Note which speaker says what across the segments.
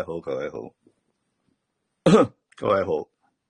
Speaker 1: 好，各位好，各位好。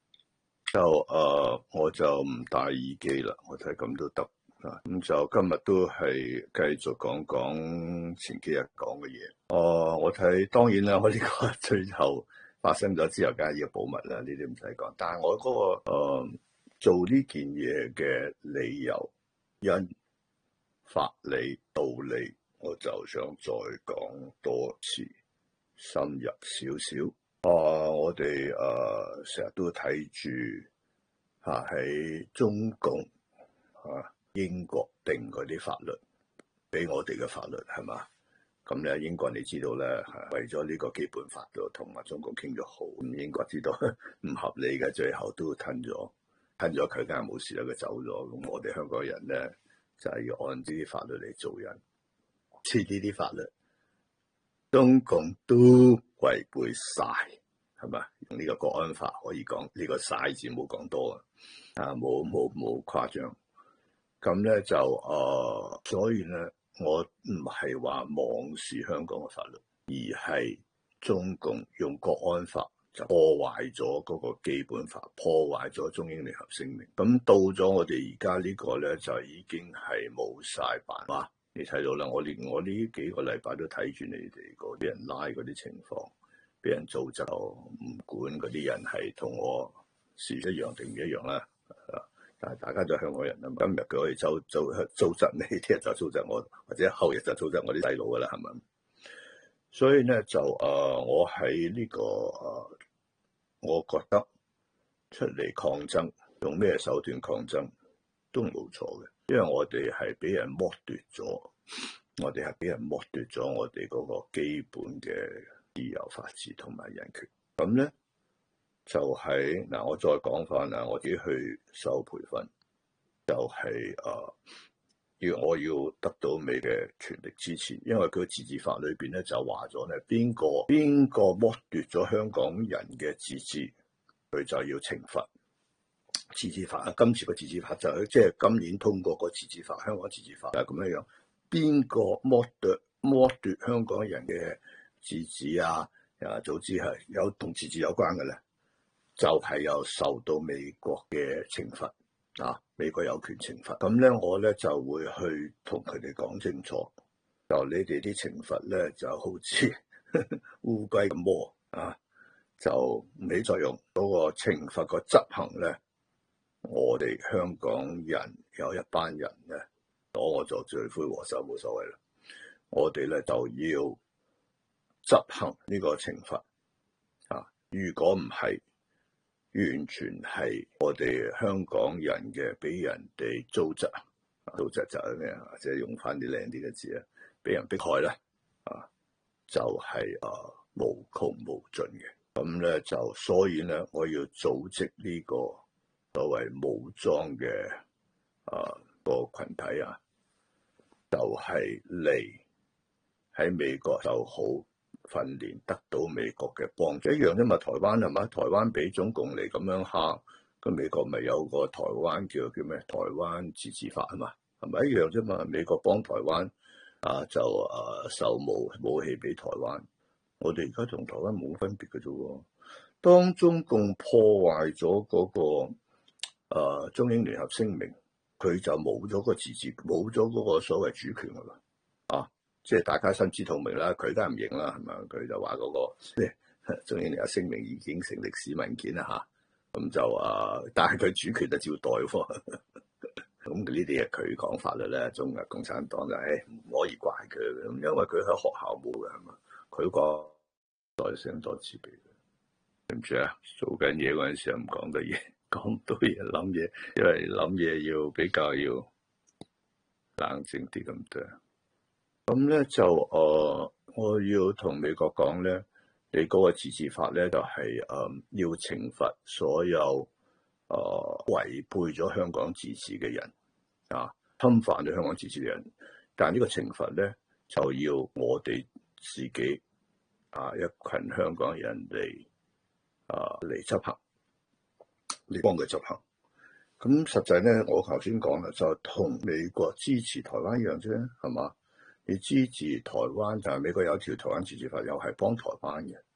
Speaker 1: 我就唔戴耳機啦，我睇咁都得啊。咁就今日都係繼續講講前幾日講嘅嘢。我睇當然啦，我呢個最後發生咗之後，梗係要保密啦，呢啲唔使講。但係我嗰個做呢件嘢嘅理由、因法理、道理，我就想再講多次，深入少少。我哋成日都睇住喺中共英國定嗰啲法律，俾我哋嘅法律係嘛？咁咧英國你知道咧，為咗呢個基本法度同埋中共傾咗好，咁英國知道唔合理嘅，最後都吞咗佢，梗係冇事啦，佢走咗。咁我哋香港人咧就係要按呢啲法律嚟做人，似呢啲法律，中共都違背晒，係咪？用呢個國安法可以講呢個晒字冇講多冇誇張。咁咧就所以咧，我唔係話妄視香港嘅法律，而係中共用國安法就破壞咗嗰個基本法，破壞咗中英聯合聲明。咁到咗我哋而家呢個咧，就已經係冇晒辦法。你睇到啦，我呢幾個禮拜都睇住你哋嗰啲人拉嗰啲情況，俾人造就，唔管嗰啲人係同我是一樣定唔一樣啦。但係大家都係香港人啊嘛，今日佢可以糟質你，聽日就糟質我，或者後日就糟質我啲細路噶啦，係咪？所以咧就我喺呢個我覺得出嚟抗爭，用咩手段抗爭都冇錯嘅。因為我哋係俾人剝奪咗，我哋嗰個基本嘅自由、法治同埋人權。咁咧就係我再講翻我自己去受培訓，就係我要得到美嘅全力支持，因為佢自治法裏邊咧就話咗咧，邊個剝奪咗香港人嘅自治，佢就要懲罰。自治法今次個自治法就係即係今年通過個自治法，香港自治法就係咁樣。邊個剝奪香港人嘅自治早知係有同自治有關嘅咧，就係有受到美國嘅懲罰美國有權懲罰。咁咧我咧就會去同佢哋講清楚，就你哋啲懲罰咧就好似烏龜咁磨就冇作用。嗰個懲罰個執行咧，我哋香港人有一班人咧攞我做罪魁禍首冇所謂啦。我哋咧就要執行呢個懲罰如果唔係，完全係我哋香港人嘅俾人哋糟質就係咩即係用翻啲靚啲嘅字俾人迫害咧就係無窮無盡嘅。咁咧就所以咧，我要組織呢個所謂武裝嘅個群體就係嚟喺美國就好訓練，得到美國嘅幫助一樣啫嘛。台灣係嘛？台灣俾中共嚟咁樣蝦，咁美國咪有個台灣叫咩？台灣自治法係嘛？係咪一樣啫嘛？美國幫台灣就售武器俾台灣，我哋而家同台灣冇分別嘅啫喎。當中共破壞咗嗰個中英聯合聲明，佢就冇咗個自治，冇咗嗰個所謂主權㗎啦即係大家心知肚明啦，佢梗係唔認啦，係咪？佢就話嗰個中英聯合聲明已經成歷史文件啦咁就但係佢主權就照代喎。咁呢啲嘢佢講法律咧，中國共產黨就唔可以怪佢咁，因為佢喺學校冇嘅係嘛，佢個代聲多次俾佢，對唔住做緊嘢嗰陣時唔講得嘢，講唔到嘢諗嘢，因為諗嘢要比較要冷靜啲咁多。咁咧就我要同美國講咧，你嗰個自治法咧就係要懲罰所有違背咗香港自治嘅人侵犯咗香港自治嘅人。但係呢個懲罰咧就要我哋自己一群香港人嚟執行，嚟幫佢執行。咁實際咧，我頭先講啦，就同美國支持台灣一樣啫，係嘛？你支持台灣，但係美國有條台灣自治法，又係幫台灣嘅。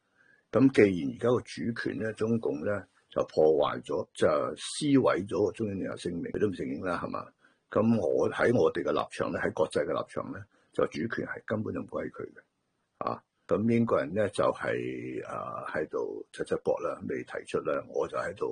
Speaker 1: 咁既然而家個主權咧，中共咧就破壞咗，就撕毀咗個中英聯合聲明，佢都唔承認啦，係嘛？咁我喺我哋嘅立場咧，喺國際嘅立場咧，就主權係根本就唔歸佢嘅，啊！咁英國人咧就係喺度七搏啦，未提出咧，我就喺度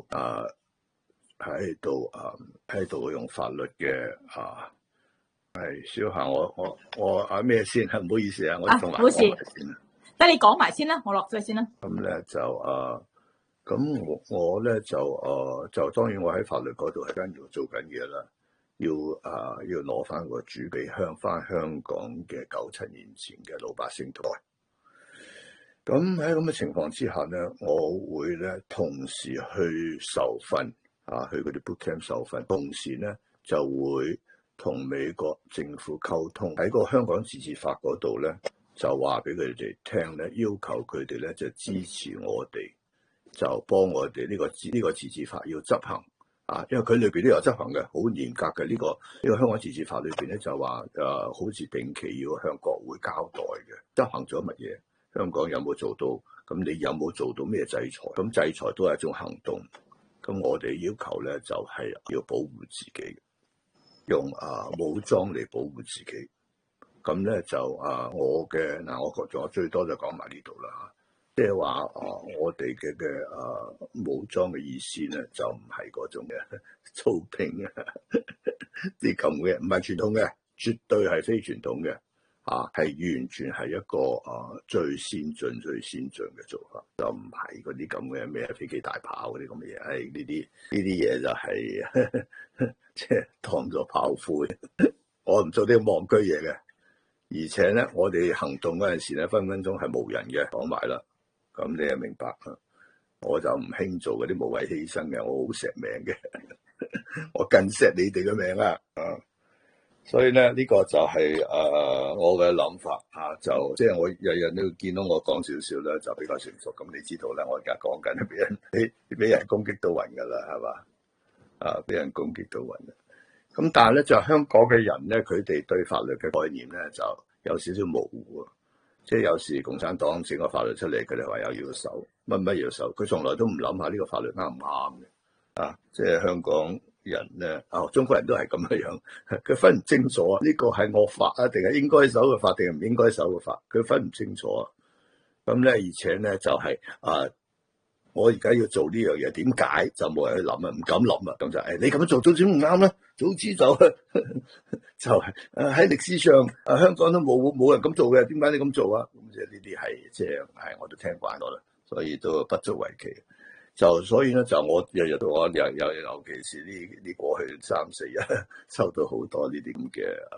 Speaker 1: 喺度用法律嘅係小夏，我咩先？唔好意思啊，我同埋講埋先啦。
Speaker 2: 等你講埋先啦，我落咗先啦。
Speaker 1: 咁咧就咁我咧就當然我喺法律嗰度係緊要做緊嘢啦，要攞翻個主俾翻香港嘅97年前嘅老百姓台。咁喺咁嘅情況之下咧，我會咧同時去受訓去嗰啲 boot camp 受訓，同時咧就會同美國政府溝通，喺個香港自治法嗰度咧就話俾佢哋聽咧，要求佢哋咧就支持我哋，就幫我哋呢個自治法要執行因為佢裏邊都有執行嘅，好嚴格嘅。呢個香港自治法裏邊咧就話好似定期要向國會交代嘅，執行咗乜嘢？香港有冇做到？咁你有冇做到咩制裁？咁制裁都係一種行動。咁我哋要求咧就係要保護自己，用武裝嚟保護自己。咁咧就我嘅我覺得我最多就講埋呢度啦。即係話我哋嘅武裝嘅意思咧，就唔係嗰種嘅操兵啲咁嘅，唔係傳統嘅，絕對係非傳統嘅。係完全係一個最先進嘅做法，就唔係嗰啲咁嘅咩飛機大炮嗰啲咁嘅嘢。呢啲嘢就係即係當咗炮灰。我唔做啲戇居嘢嘅，而且咧我哋行動嗰陣時咧，分分鐘係無人嘅，講埋啦。咁你就明白啦。我就唔興做嗰啲無謂犧牲嘅，我好錫命嘅，我更錫你哋嘅命啊！所以咧呢個就係我嘅諗法就即係我日日都見到我講少少咧，就比較成熟。咁你知道咧，我而家講緊俾人攻擊到暈噶啦，係嘛？俾人攻擊到暈啦。咁但係咧就香港嘅人咧，佢哋對法律嘅概念咧就有少少模糊。即係有時共產黨整個法律出嚟，佢哋話又要守乜要守，佢從來都唔諗下呢個法律啱唔啱嘅。即係香港人咧，中國人都係咁樣，佢分唔清楚呢個係惡法定係應該守嘅法，定係唔應該守嘅法，佢分唔清楚。咁咧，而且咧就係我而家要做呢樣嘢，點解就冇人去諗唔敢諗啊？咁就你咁樣做點唔啱咧？早知就係喺歷史上香港都冇人咁做嘅，點解你咁做啊？咁即係呢啲係即係我都聽慣咗啦，所以都不足為奇。所以咧就我日日都講，尤其是呢過去3-4日收到好多呢啲咁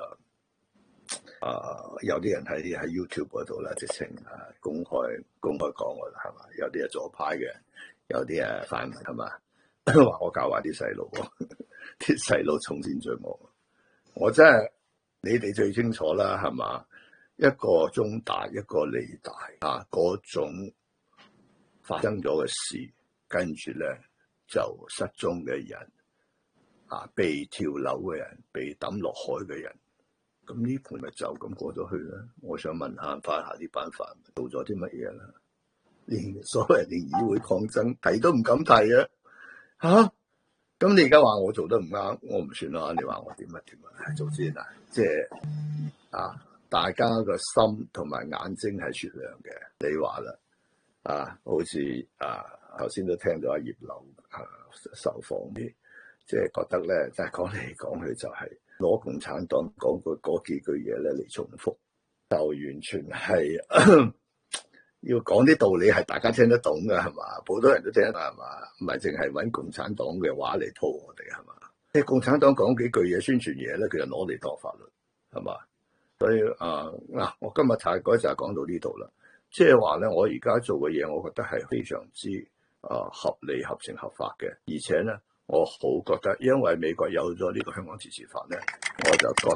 Speaker 1: 嘅有啲人喺 YouTube 嗰度啦，直情公開講我係嘛？有啲係左派嘅，有啲係泛民係嘛？話我教壞啲細路，啲細路從善盡惡。我真係你哋最清楚啦，係嘛？一個中大，一個理大嗰種發生咗嘅事。跟住咧就失蹤嘅人被跳樓嘅人，被抌落海嘅人，咁呢盤咪就咁過咗去啦。我想問下翻下呢班泛民做咗啲乜嘢啦？所謂連議會抗爭提都唔敢提啊！咁你而家話我做得唔啱，我唔算啦。你話我點啊？做先啊！即係大家個心同埋眼睛係雪亮嘅。你話啦好似頭先都聽咗阿葉劉受訪啲，即係覺得咧，就係講嚟講去就係攞共產黨講過嗰幾句嘢咧嚟重複，就完全係要講啲道理係大家聽得懂嘅，係嘛？好多人都聽得懂，係嘛？唔係淨係揾共產黨嘅話嚟套我哋，係嘛？即係共產黨講幾句嘢宣傳嘢咧，佢就攞嚟當法律，係嘛？所以我今日睇嗰就係講到呢度啦。即係話咧，我而家做嘅嘢，我覺得係非常之合理、合情、合法嘅，而且咧，我好覺得，因為美國有咗呢個香港自治法咧，我就覺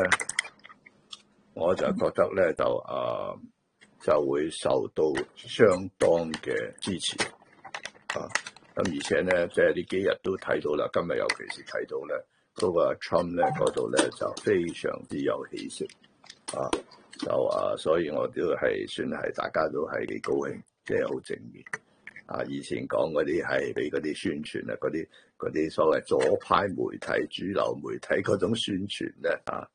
Speaker 1: 得咧，就會受到相當嘅支持咁而且咧，即係呢幾日都睇到啦，今日尤其是睇到咧，嗰個 Trump 咧嗰度咧就非常之有氣息所以我都係算係大家都係幾高興， 即係好正面。以前講嗰啲係俾嗰啲宣傳啊，嗰啲所謂左派媒體、主流媒體嗰種宣傳咧，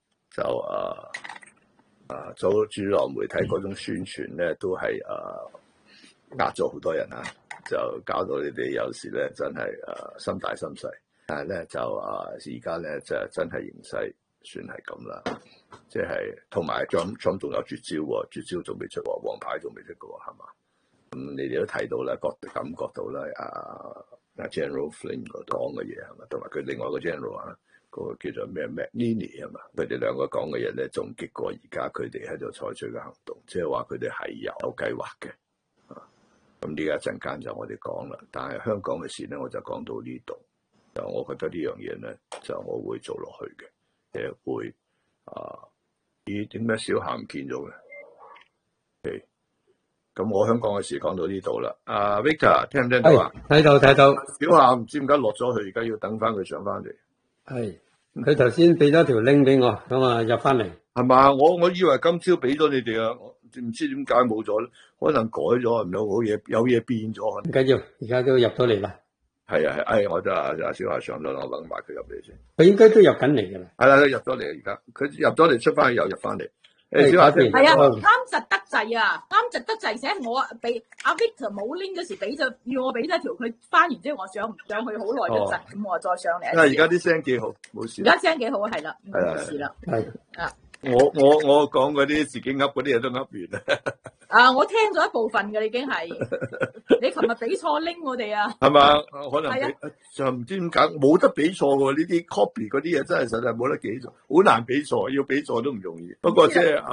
Speaker 1: 主流媒體嗰種宣傳咧，都係呃咗好多人啊，就搞到你哋有時咧真係心大心細。但係咧就而家咧就真係形勢算係咁啦，即係同埋Trump仲有絕招喎，絕招仲未出喎，黃牌仲未出過係嘛？你哋都睇到啦，感覺到啦，General Flynn 講嘅嘢係嘛，同埋佢另外個 General 嗰個叫做咩 McNeely 係嘛，佢哋兩個講嘅嘢咧，仲激過而家佢哋喺度採取嘅行動，即係話佢哋係有計劃嘅。咁呢一陣間就我哋講啦，但係香港嘅事咧，我就講到呢度。就我覺得呢樣嘢咧，就我會做落去嘅，即係會咦？點解小霞唔見咗嘅？咁我香港嘅事講到呢度啦。Victor 聽唔聽到啊？
Speaker 3: 睇到。
Speaker 1: 小霞唔知點解落咗去，而家要等翻佢上翻嚟。
Speaker 3: 係，佢頭先俾咗條 link 俾我，咁入翻嚟。係
Speaker 1: 嘛？我以為今朝俾咗你哋啊，我唔知點解冇咗咧，可能改咗，唔有好嘢，有嘢變咗。
Speaker 3: 唔緊要，而家都入咗嚟啦。
Speaker 1: 係，我就小霞上咗，我等埋佢入嚟先。
Speaker 3: 佢應該都入緊嚟噶啦。
Speaker 1: 係啦，佢入咗嚟，而家佢入咗嚟，出翻去又入翻嚟。小霞
Speaker 2: 係啱實得滯啊！啱實得滯，寫我俾阿 Victor 冇 link 嗰時俾咗，要我俾咗條佢翻完之後，我上唔上去好耐都窒，咁我再上嚟。
Speaker 1: 而家啲聲幾好，冇事。
Speaker 2: 而家聲幾好，係啦，冇事啦。
Speaker 3: 係
Speaker 1: 我講嗰啲自己噏嗰啲嘢都噏完啦。
Speaker 2: 我聽咗一部分嘅，已經係你琴日俾錯 link 我哋啊。
Speaker 1: 係嘛？可能就唔知點解冇得俾錯喎。呢啲 copy 嗰啲嘢真係實在冇得幾錯，好難俾錯，要俾錯都唔容易。不過即係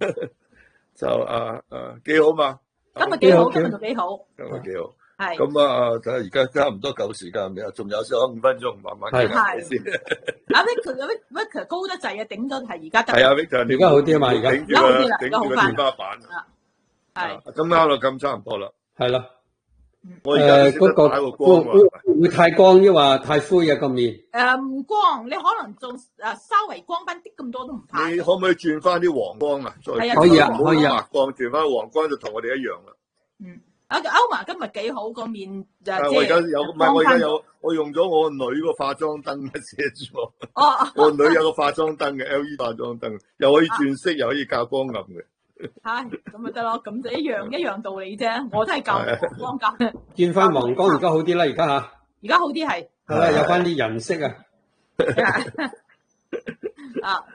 Speaker 1: 幾好嘛。
Speaker 2: 今日幾好，今日幾好。係
Speaker 1: 咁睇下而家差唔多夠時間未啊？仲有5分鐘，慢慢傾先。
Speaker 2: 阿 Victor 高得滯啊，頂咗係而家得。
Speaker 1: 係啊 Victor
Speaker 3: 而家好啲啊嘛，而家
Speaker 1: 頂住個天花板。
Speaker 2: 係
Speaker 1: 咁啱啦，咁差唔多啦。
Speaker 3: 係咯。
Speaker 1: 我而家嗰個
Speaker 3: 會太光，抑或太灰啊個面？
Speaker 2: 唔光，你可能仲稍微光翻啲咁多都唔怕。
Speaker 1: 你可唔可以轉翻啲黃光啊？
Speaker 3: 可以啊，可以啊。
Speaker 1: 白光轉翻黃光就同我哋一樣啦。
Speaker 2: 歐麻今日幾好個面就
Speaker 1: 我而家我用咗我女個化妝燈寫住我。我女有個化妝燈嘅 LED 化妝燈，又可以轉色，又可以校光暗嘅。
Speaker 2: 係咁咪得咯，咁就一樣道理啫。我都係校黃光校。
Speaker 3: 轉翻黃光而家好啲啦，而家吓。
Speaker 2: 而家好啲係。
Speaker 3: 係啦，有翻啲人色啊。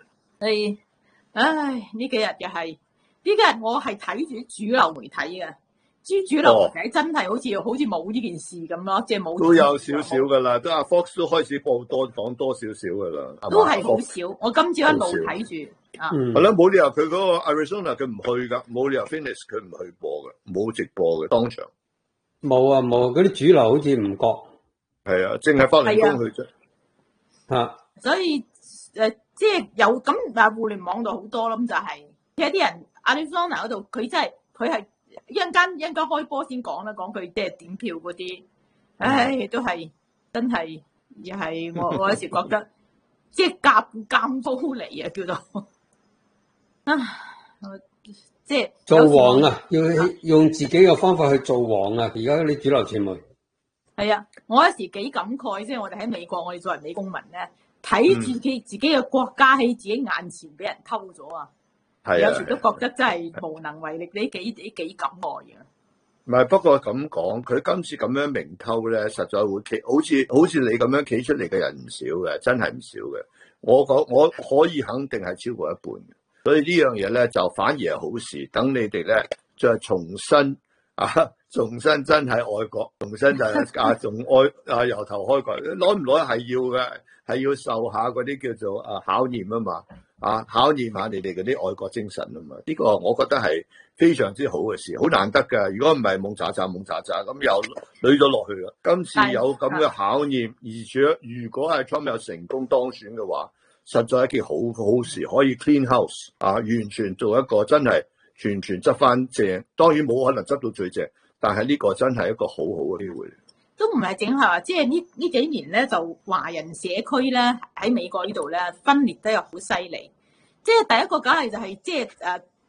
Speaker 2: 呢幾日又係，呢幾日我係睇住主流媒體嘅。主流媒體真係好似冇呢件事咁咯，即係冇
Speaker 1: 都有少少噶啦，都阿 Fox 都開始講多少少噶啦，
Speaker 2: 都係好少。我今朝一路睇住
Speaker 1: 係咯，冇理由佢嗰個 Arizona 佢唔去噶，冇理由 Phoenix 佢唔去播嘅，冇直播嘅當場。
Speaker 3: 冇嗰啲主流好似唔覺。
Speaker 1: 係啊，淨係法輪功去啫。
Speaker 2: 所以即係有咁互聯網度好多啦，咁就係有啲人 Arizona 嗰度，佢真係佢係。一陣間開波先講啦，講佢即係點票嗰啲，都係真係，而係我有時覺得即係監煲嚟啊，叫做即係
Speaker 3: 做王啊，要用自己嘅方法去做王啊！而家啲主流傳媒
Speaker 2: 係啊，我有時幾感慨，即係我哋喺美國，我哋作為美公民咧，睇住自己嘅國家喺自己眼前俾人偷咗啊！有時都覺得真係無能為力，你幾感慨嘅。
Speaker 1: 唔係，不過咁講，佢今次咁樣明偷咧，實在會好似你咁樣企出嚟嘅人唔少嘅，真係唔少嘅。我可以肯定係超過一半嘅，所以呢樣嘢咧就反而係好事。等你哋咧再重新真係愛國，重新就係由頭開過，攞唔攞係要嘅，係要受下嗰啲叫做考驗啊嘛。考驗下你哋嗰啲愛國精神啊嘛，呢個我覺得係非常之好嘅事，好難得㗎。如果唔係懵喳喳咁又捋咗落去啦。今次有咁嘅考驗，而且如果係 Trump 有成功當選嘅話，實在係一件好事，可以 clean house 完全做一個真係全執翻正。當然冇可能執到最正，但係呢個真係一個好嘅機會。
Speaker 2: 都唔係淨係話，即係呢幾年咧，就華人社區咧喺美國呢度咧分裂得又好犀利。即係第一個梗係就係即係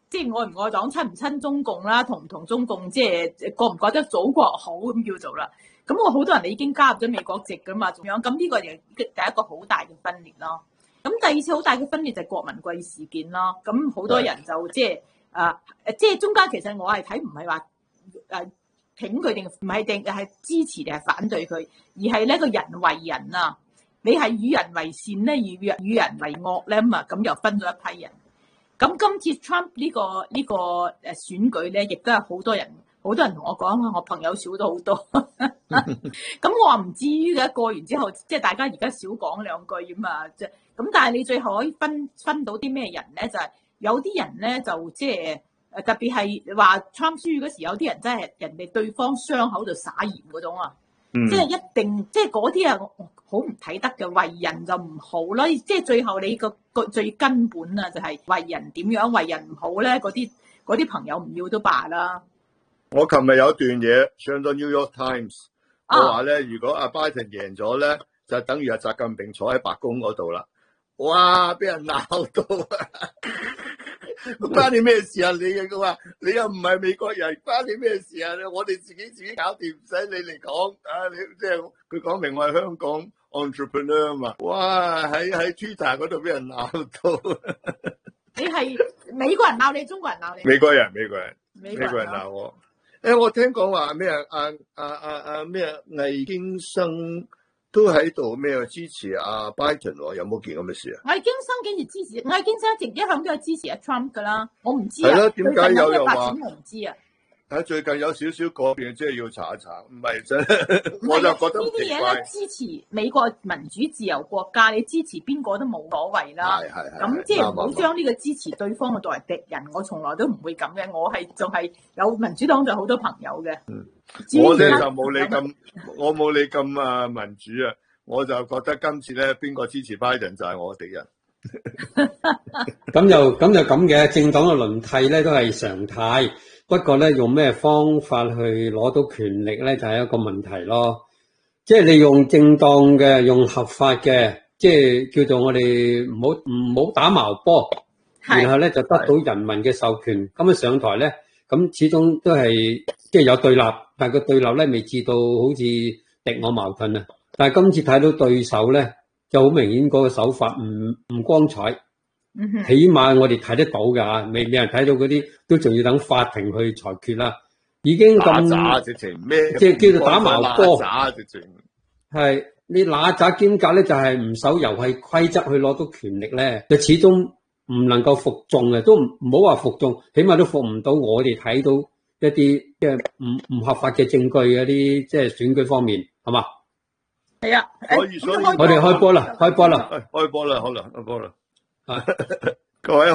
Speaker 2: 即係愛唔愛黨、親唔親中共啦，同唔同中共即係覺唔覺得祖國好咁叫做啦。咁我好多人已經加入咗美國籍噶嘛，咁樣咁呢個就第一個好大嘅分裂咯。咁第二次好大嘅分裂就係郭文貴事件咯。咁好多人就即係中間其實我係睇唔係話挺佢定唔係定係支持定係反對佢，而係呢個人為人啊，你係與人為善咧，與人為惡咧嘛，咁又分咗一批人。咁今次 Trump 呢個選舉咧，亦都係好多人同我講，我朋友少咗好多。咁我話唔至於嘅，過完之後，即係大家而家少講兩句咁嘛。即係咁，但係你最後可以分到啲咩人咧？就係有啲人咧就即係特別係話 Trump 輸嗰時，有啲人真係人哋對方傷口度撒鹽嗰種啊。即係一定，即係嗰啲啊，好唔睇得嘅，為人就唔好啦。即係最後你個最根本啊，就係為人點樣為人唔好咧？嗰啲朋友唔要都罷啦。
Speaker 1: 我琴日有段嘢上咗 New York Times， 我話咧，如果阿拜登贏咗咧，就等於阿習近平坐喺白宮嗰度啦。哇！俾人鬧到啊！關你咩事啊？佢話你又唔係美國人，關你咩事啊？我哋自己搞掂，唔使你嚟講啊！你即係佢講明我係香港 entrepreneur 嘛？哇！喺 Twitter 嗰度俾人鬧到。
Speaker 2: 你係美國人鬧你，中國人鬧你？
Speaker 1: 美國人鬧我。我聽講話咩咩魏京生都喺度咩支持阿拜登喎？有冇件咁嘅事啊？
Speaker 2: 魏京生竟然支持，魏京生一向都係支持阿 Trump 噶啦，我唔知啊。
Speaker 1: 係咯，點解有人話？
Speaker 2: 我唔知啊。
Speaker 1: 最近有少少改變，即係要查一查，唔係真，我就覺得
Speaker 2: 呢啲嘢咧，支持美國民主自由國家，你支持邊個都冇所謂啦。係。咁即係唔好將呢個支持對方嘅作為敵人，我從來都唔會咁嘅。我係仲係有民主黨就好多朋友嘅。
Speaker 1: 我咧就冇你咁，我冇你咁啊民主啊，我就覺得今次咧邊個支持拜登就係我敵人。
Speaker 3: 咁就咁嘅，政黨嘅輪替咧都係常態。不過咧，用咩方法去攞到權力咧，就係一個問題咯。即係你用正當嘅、用合法嘅，即係叫做我哋唔好打矛波，然後咧就得到人民嘅授權。咁上台咧，咁始終都係即係有對立，但係個對立咧未至到好似敵我矛盾啊。但係今次睇到對手咧，就好明顯嗰個手法唔光彩。起碼我哋睇得到㗎，未人睇到嗰啲，都仲要等法庭去裁決啦。已經咁
Speaker 1: 直情咩？
Speaker 3: 即係叫做打矛波。
Speaker 1: 直情
Speaker 3: 係你揦渣兼夾咧，就係唔守遊戲規則去攞到權力咧，就始終唔能夠服眾嘅，都唔好話服眾，起碼都服唔到我哋睇到一啲即係唔合法嘅證據嗰啲，即係選舉方面，係嘛？
Speaker 2: 係啊，
Speaker 1: 所以
Speaker 3: 我哋開波啦，開波啦，
Speaker 1: 好啦，開波啦。各位好，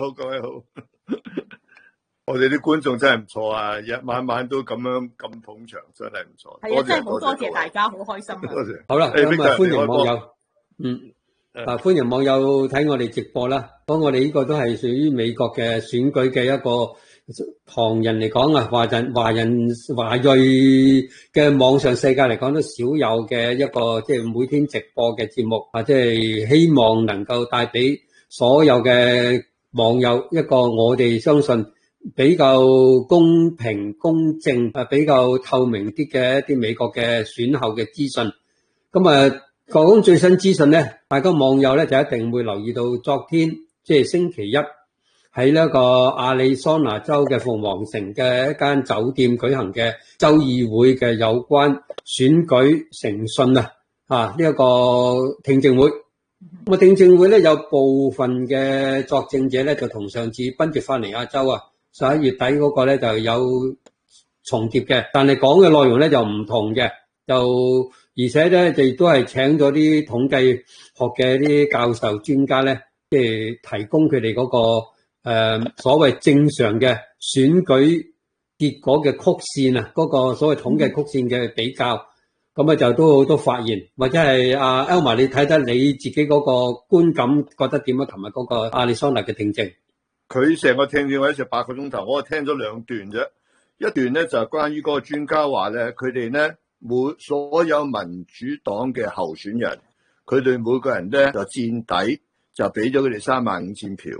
Speaker 1: 我哋啲觀眾真係唔錯啊！晚晚都咁捧場，真係唔錯。
Speaker 2: 係啊，真係好多謝大家，好開心啊！
Speaker 1: 多謝。
Speaker 3: 好啦，咁啊歡迎網友，歡迎網友睇我哋直播啦。當我哋呢個都係屬於美國嘅選舉嘅一個唐人嚟講啊，華裔嘅網上世界嚟講都少有嘅一個即係每天直播嘅節目，或者係希望能夠帶俾所有嘅網友一個我哋相信比較公平公正比較透明啲嘅一啲美國嘅選後嘅資訊。咁啊講最新資訊咧，大家網友咧就一定會留意到昨天即係星期一喺呢個亞利桑那州嘅鳳凰城嘅一間酒店舉行嘅州議會嘅有關選舉誠信呢一個聽證會。咁聽證會咧有部分嘅作證者咧就同上次賓夕法尼亞州11月底嗰個咧就有重疊嘅，但係講嘅內容咧就唔同嘅，而且咧就亦都係請咗啲統計學嘅啲教授專家咧，即係提供佢哋嗰個所謂正常嘅選舉結果嘅曲線嗰個所謂統計曲線嘅比較。咁就都好多發言，或者係阿 Elma 你睇得你自己嗰個觀感覺得點啊？琴日嗰個亞利桑那嘅聽證，
Speaker 1: 佢成個聽證會成8個鐘頭，我聽咗2段啫。一段咧就係關於嗰個專家話咧，佢哋咧所有民主黨嘅候選人，佢哋每個人咧就墊底，就俾咗佢哋35000票。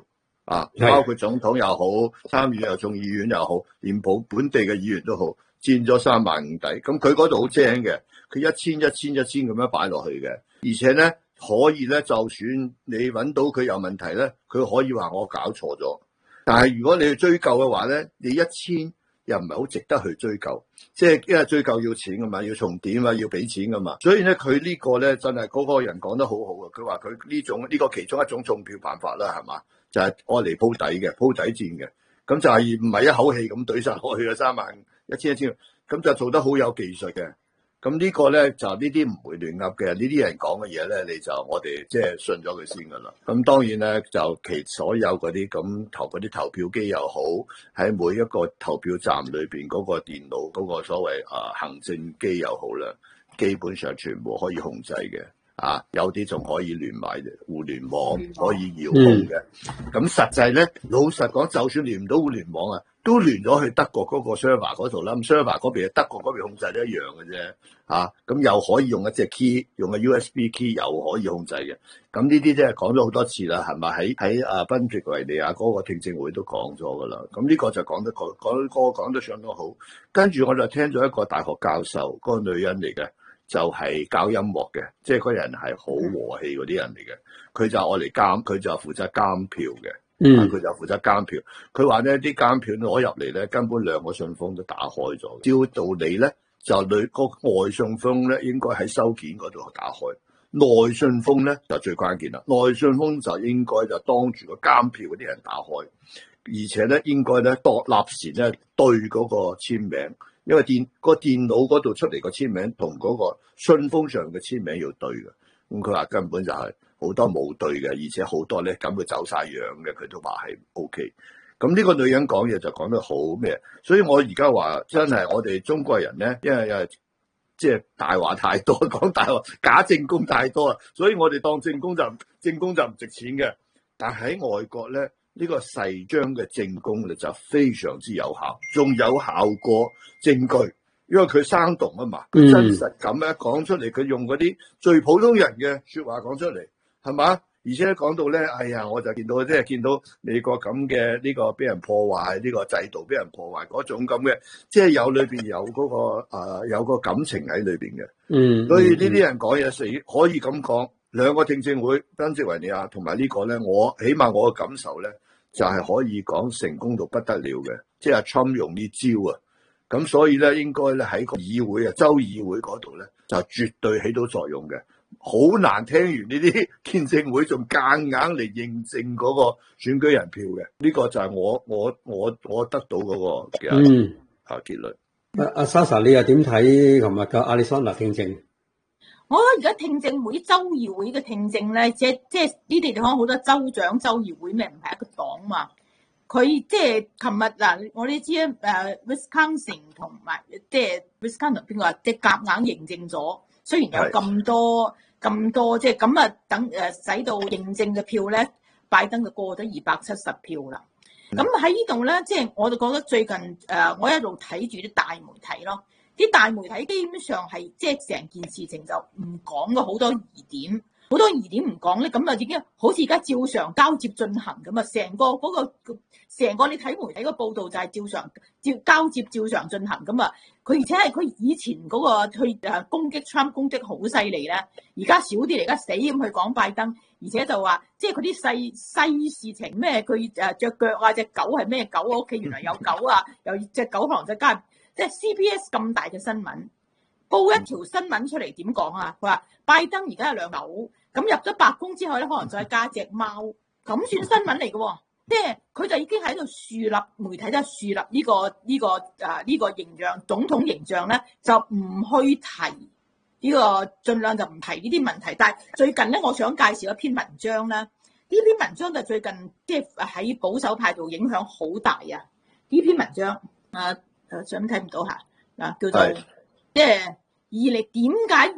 Speaker 1: 包括總統又好，參議院又眾議院又好，連本地嘅議員都好，佔咗3萬5底。咁佢嗰度好精嘅，佢1000咁樣擺落去嘅，而且咧可以咧，就算你揾到佢有問題咧，佢可以話我搞錯咗。但係如果你去追究嘅話咧，你1000又唔係好值得去追究，即係因為追究要錢噶嘛，要重點啊，要俾錢噶嘛。所以咧，佢呢個咧真係嗰個人講得好好啊！佢話佢呢個其中一種中票辦法啦，係嘛？就係愛嚟鋪底嘅，鋪底戰嘅。咁就係唔係一口氣咁懟晒落去嘅31000，咁就做得好有技術嘅。咁呢個咧就呢啲唔會亂噏嘅，呢啲人講嘅嘢咧，你就我哋即係信咗佢先噶啦。咁當然咧就其所有嗰啲嗰啲投票機又好，喺每一個投票站裏邊嗰個電腦嗰個所謂行政機又好啦，基本上全部可以控制嘅。有啲仲可以連埋互聯網，可以遙控嘅。咁實際咧，老實講，就算連唔到互聯網啊，都連咗去德國嗰個 server 嗰度啦。咁 server 嗰邊，德國嗰邊控制都一樣嘅啫。咁又可以用一隻 key， 用個 USB key 又可以控制嘅。咁呢啲即係講咗好多次啦，係咪？喺賓夕維尼亞嗰個聽證會都講咗噶啦。咁呢個就講得相當好。跟住我就聽咗一個大學教授，嗰個女人嚟嘅。就係教音樂嘅，即係嗰人係好和氣嗰啲人嚟嘅。佢就我嚟佢就負責監票嘅。佢就負責監票。佢話咧啲監票攞入嚟咧，根本2個信封都打開咗。照道理咧，就個外信封咧應該喺收件嗰度打開，內信封咧就最關鍵啦。內信封就應該就當住個監票嗰啲人打開，而且咧應該咧立時咧對嗰個簽名。因為電腦嗰度出嚟個簽名同嗰個信封上嘅簽名要對嘅，咁佢話根本就係好多冇對嘅，而且好多咧咁佢走晒樣嘅，佢都話係 OK。咁呢個女人講嘢就講得好咩？所以我而家話真係我哋中國人咧，因為即係大話太多，講大話假正宮太多啊，所以我哋當正宮就唔值錢嘅。但喺外國咧。呢個誓章嘅證供咧就非常之有效，仲有效過證據，因為佢生動啊嘛，佢真實咁咧講出嚟，佢用嗰啲最普通人嘅說話講出嚟，係嘛？而且講到咧，哎呀，我就見到美國咁嘅呢個俾人破壞，呢個制度俾人破壞嗰種咁嘅，即係有裏邊有嗰個有個感情喺裏邊嘅。所以呢啲人講嘢可以咁講，兩個聽證會，賓夕維尼亞同埋呢個咧，起碼我嘅感受咧。就係可以講成功到不得了嘅，即係 Trump 用呢招啊，咁所以咧應該咧喺個議會州議會嗰度咧就絕對起到作用嘅。好難聽完呢啲見證會仲夾硬嚟認證嗰個選舉人票嘅，呢個就係我得到嗰個嘅結論。
Speaker 3: 阿 Sasha 你又點睇琴日嘅亞利桑那聽證？
Speaker 2: 我覺得而家聽證會、州議會嘅聽證咧，即係呢啲地方好多州長、州議會咩唔係一個黨嘛。佢即係琴日嗱，我哋知Wisconsin 同埋即係 Wisconsin 邊個啊？即係夾硬認證咗，雖然有咁多即係咁啊，等使到認證嘅票咧，拜登就過咗270票啦。咁喺呢度咧，即係我就覺得最近我一路睇住啲大媒體咯。啲大媒體基本上係即係成件事情就唔講嘅，好多疑點唔講咧，咁啊已經好似而家照常交接進行咁啊，成個你睇媒體個報道就係交接照常進行咁啊。佢而且係佢以前嗰個去攻擊 Trump 攻擊好犀利咧，而家少啲嚟，而家死咁去講拜登，而且就話即係佢啲細事情咩，佢隻腳啊，隻狗係咩狗啊，屋企原來有狗啊，有隻狗可能就加入。即係 CBS 咁大嘅新聞，報一條新聞出嚟點講啊？佢話拜登而家有兩狗，咁入咗白宮之後咧，可能再加隻貓，咁算新聞嚟嘅喎。即係佢就已經喺度樹立媒體，即係樹立呢個形象，總統形象咧，就唔去提呢個，盡量就唔提呢啲問題。但係最近咧，我想介紹一篇文章咧，呢篇文章就最近即係喺保守派度影響好大啊！呢篇文章想睇唔到嚇嗱，叫做即係點解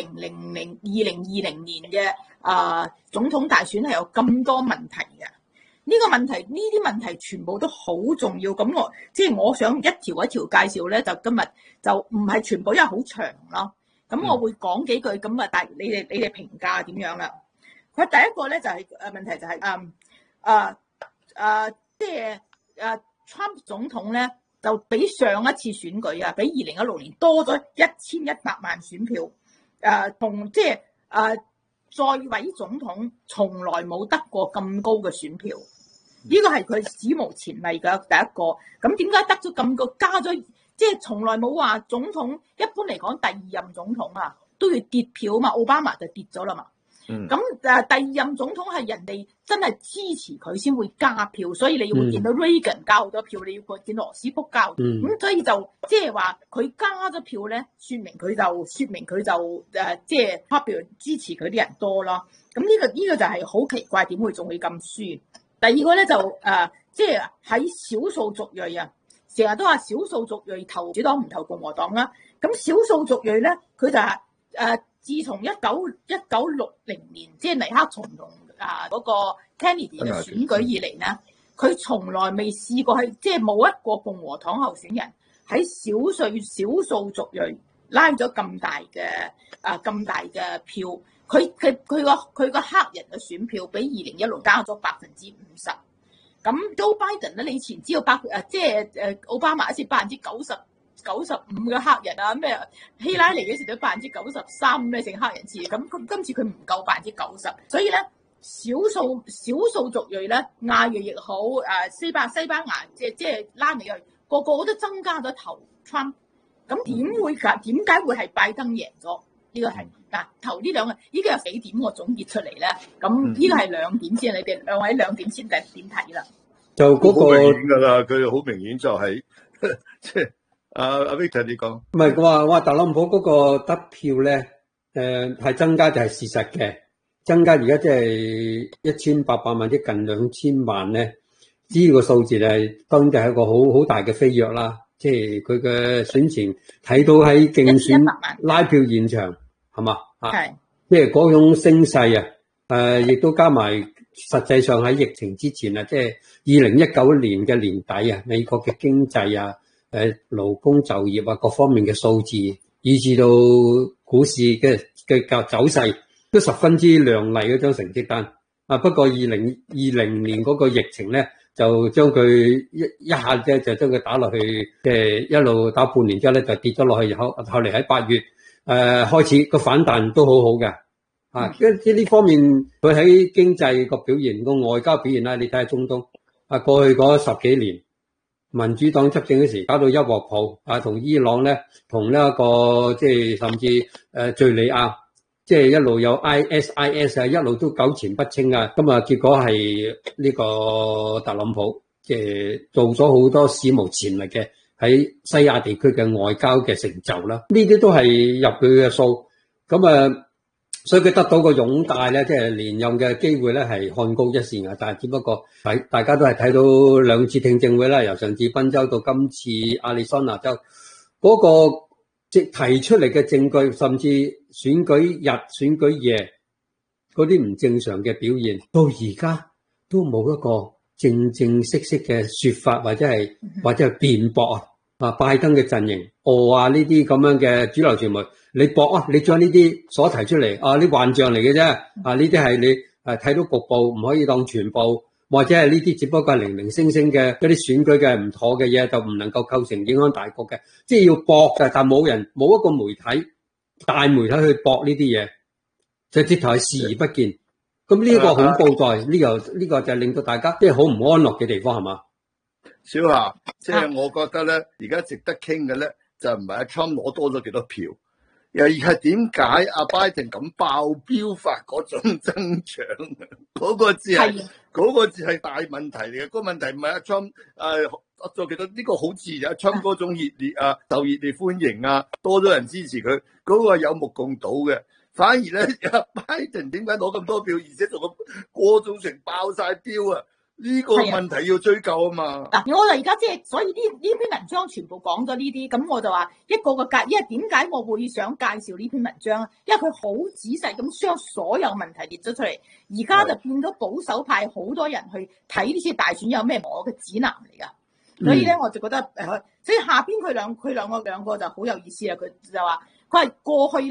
Speaker 2: 2020年嘅總統大選係有咁多問題嘅？呢啲問題全部都好重要。咁我想一條一條介紹咧，就今日就唔係全部，因為好長咯。咁我會講幾句咁啊，但係你哋評價點樣啦？佢第一個咧就係問題就係即係Trump 總統咧，就比上一次選舉啊，比2016年多咗1100萬選票。同即係在位總統從來冇得過咁高嘅選票，呢個係佢史無前例嘅第一個。咁點解得咗咁個加咗？即係從來冇話總統一般嚟講第二任總統啊都要跌票嘛，奧巴馬就跌咗啦嘛。咁第二任總統係人哋真係支持佢先會加票，所以你會見到 Reagan 加好多票，你要見到羅斯福加。咁所以就即係話佢加咗票咧，說明佢就即係 popular 支持佢啲人多咯。咁呢個就係好奇怪，點會仲會咁輸？第二個咧就即係喺少數族裔啊，成日都話少數族裔投民主黨唔投共和黨啦。咁少數族裔咧，佢就係自從1960年即係尼克松同嗰個 Kennedy 嘅選舉以嚟咧，佢從來未試過係即係冇一個共和黨候選人喺少數族裔拉咗咁大嘅票。佢個黑人嘅選票比2016加咗50%。咁 Joe Biden 咧，你以前知道即係奧巴馬一次95嘅黑人啊，咩希拉里嗰時都93%咩成黑人次，咁今次佢唔夠90%，所以咧少數族裔咧，亞裔亦好，西班牙即係拉美裔，個個都增加咗投 Trump， 咁點解會係拜登贏咗？呢個係投呢兩個，呢個有幾點我總結出嚟咧？咁呢個係兩點先，你哋兩位兩點先點睇啦？
Speaker 3: 就嗰個
Speaker 1: 好明顯㗎啦，佢好明顯就係即係。阿 Victor 你講，
Speaker 3: 唔係話特朗普嗰個得票咧，係增加就係事實嘅，增加而家即係1800萬，即近2000萬咧，呢個數字係當然係一個好大嘅飛躍啦。即係佢嘅選前睇到喺競選拉票現場係嘛
Speaker 2: 係，
Speaker 3: 即係嗰種聲勢啊，亦都加埋實際上喺疫情之前啊，即係2019年嘅年底啊，美國嘅經濟啊。勞工就業啊，各方面嘅數字，以至到股市嘅走勢都十分之亮麗嗰張成績單。不過2020年嗰個疫情咧，就將佢一下子就將佢打落去，一路打半年之後咧就跌咗落去，後嚟喺8月開始個反彈都好好嘅。即呢方面佢喺經濟個表現、個外交表現啦，你睇下中東過去嗰10幾年。民主黨執政嗰時搞到一鑊泡，同伊朗咧，同呢一個即係甚至敘利亞，即係一路有 ISIS 啊，一路都糾纏不清啊。咁結果係呢個特朗普即係做咗好多史無前例嘅喺西亞地區嘅外交嘅成就啦。呢啲都係入佢嘅數。所以佢得到個擁戴咧，即係連任嘅機會咧係看高一線嘅，但係只不過大家都係睇到2次聽證會啦，由上次賓州到今次亞利桑那州嗰個即提出嚟嘅證據，甚至選舉日、選舉夜嗰啲唔正常嘅表現，到而家都冇一個正式嘅說法或者係辯駁拜登嘅陣營呢啲咁樣嘅主流傳媒。你搏你將呢啲所提出嚟呢幻象嚟嘅啫，呢啲係你睇到局部，唔可以當全部，或者係呢啲只不過係零零星星嘅嗰啲選舉嘅唔妥嘅嘢，就唔能夠構成影響大局嘅，即係要搏嘅，但冇一個大媒體去搏呢啲嘢，就直頭係視而不見。咁呢個恐怖在呢個就令到大家即係好唔安樂嘅地方係嘛？
Speaker 1: 小夏，即係我覺得咧，而家值得傾嘅咧，就唔係阿 Trump 攞多咗幾多票。而係點解阿拜登咁爆標法嗰種增長？嗰個字係大問題嚟嘅。嗰個問題唔係阿 Trump 做其實呢個好自然，阿 Trump 嗰種熱烈受熱烈歡迎多咗人支持佢，嗰個係有目共睹嘅。反而咧，阿拜登點解攞咁多票，而且仲過咗成爆晒標啊？呢個問題要追究啊嘛！
Speaker 2: 我就而家即係，所以呢篇文章全部講咗呢啲，咁我就話一個因為點解我會想介紹呢篇文章？因為佢好仔細咁將所有問題列咗出嚟，而家就變咗保守派好多人去睇呢次大選有咩我嘅指南嚟噶，所以咧我就覺得所以下邊佢兩個就好有意思啦。佢就話佢係過去咧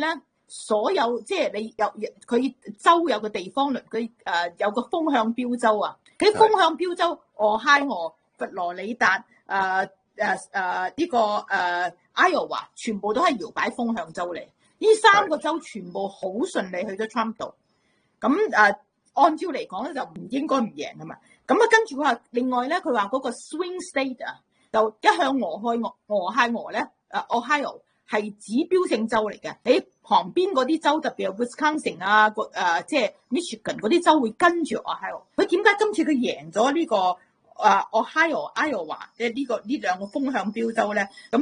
Speaker 2: 所有即係你有佢州有個地方佢有個風向標州啊，佢風向標州Ohio、佛羅里達呢個Iowa 全部都係搖擺風向州嚟，呢3個州全部好順利去咗 Trump 度，咁按照嚟講咧就唔應該唔贏噶嘛，咁跟住佢話另外咧佢話嗰個 swing state 啊，就一向Ohio咧Ohio 係指標性州嚟嘅，你旁邊嗰啲州特別係 Wisconsin 啊即係 Michigan 嗰啲州會跟住 Ohio， 佢點解今次佢贏咗呢個Ohio、Iowa 即係呢兩個風向標州咧？咁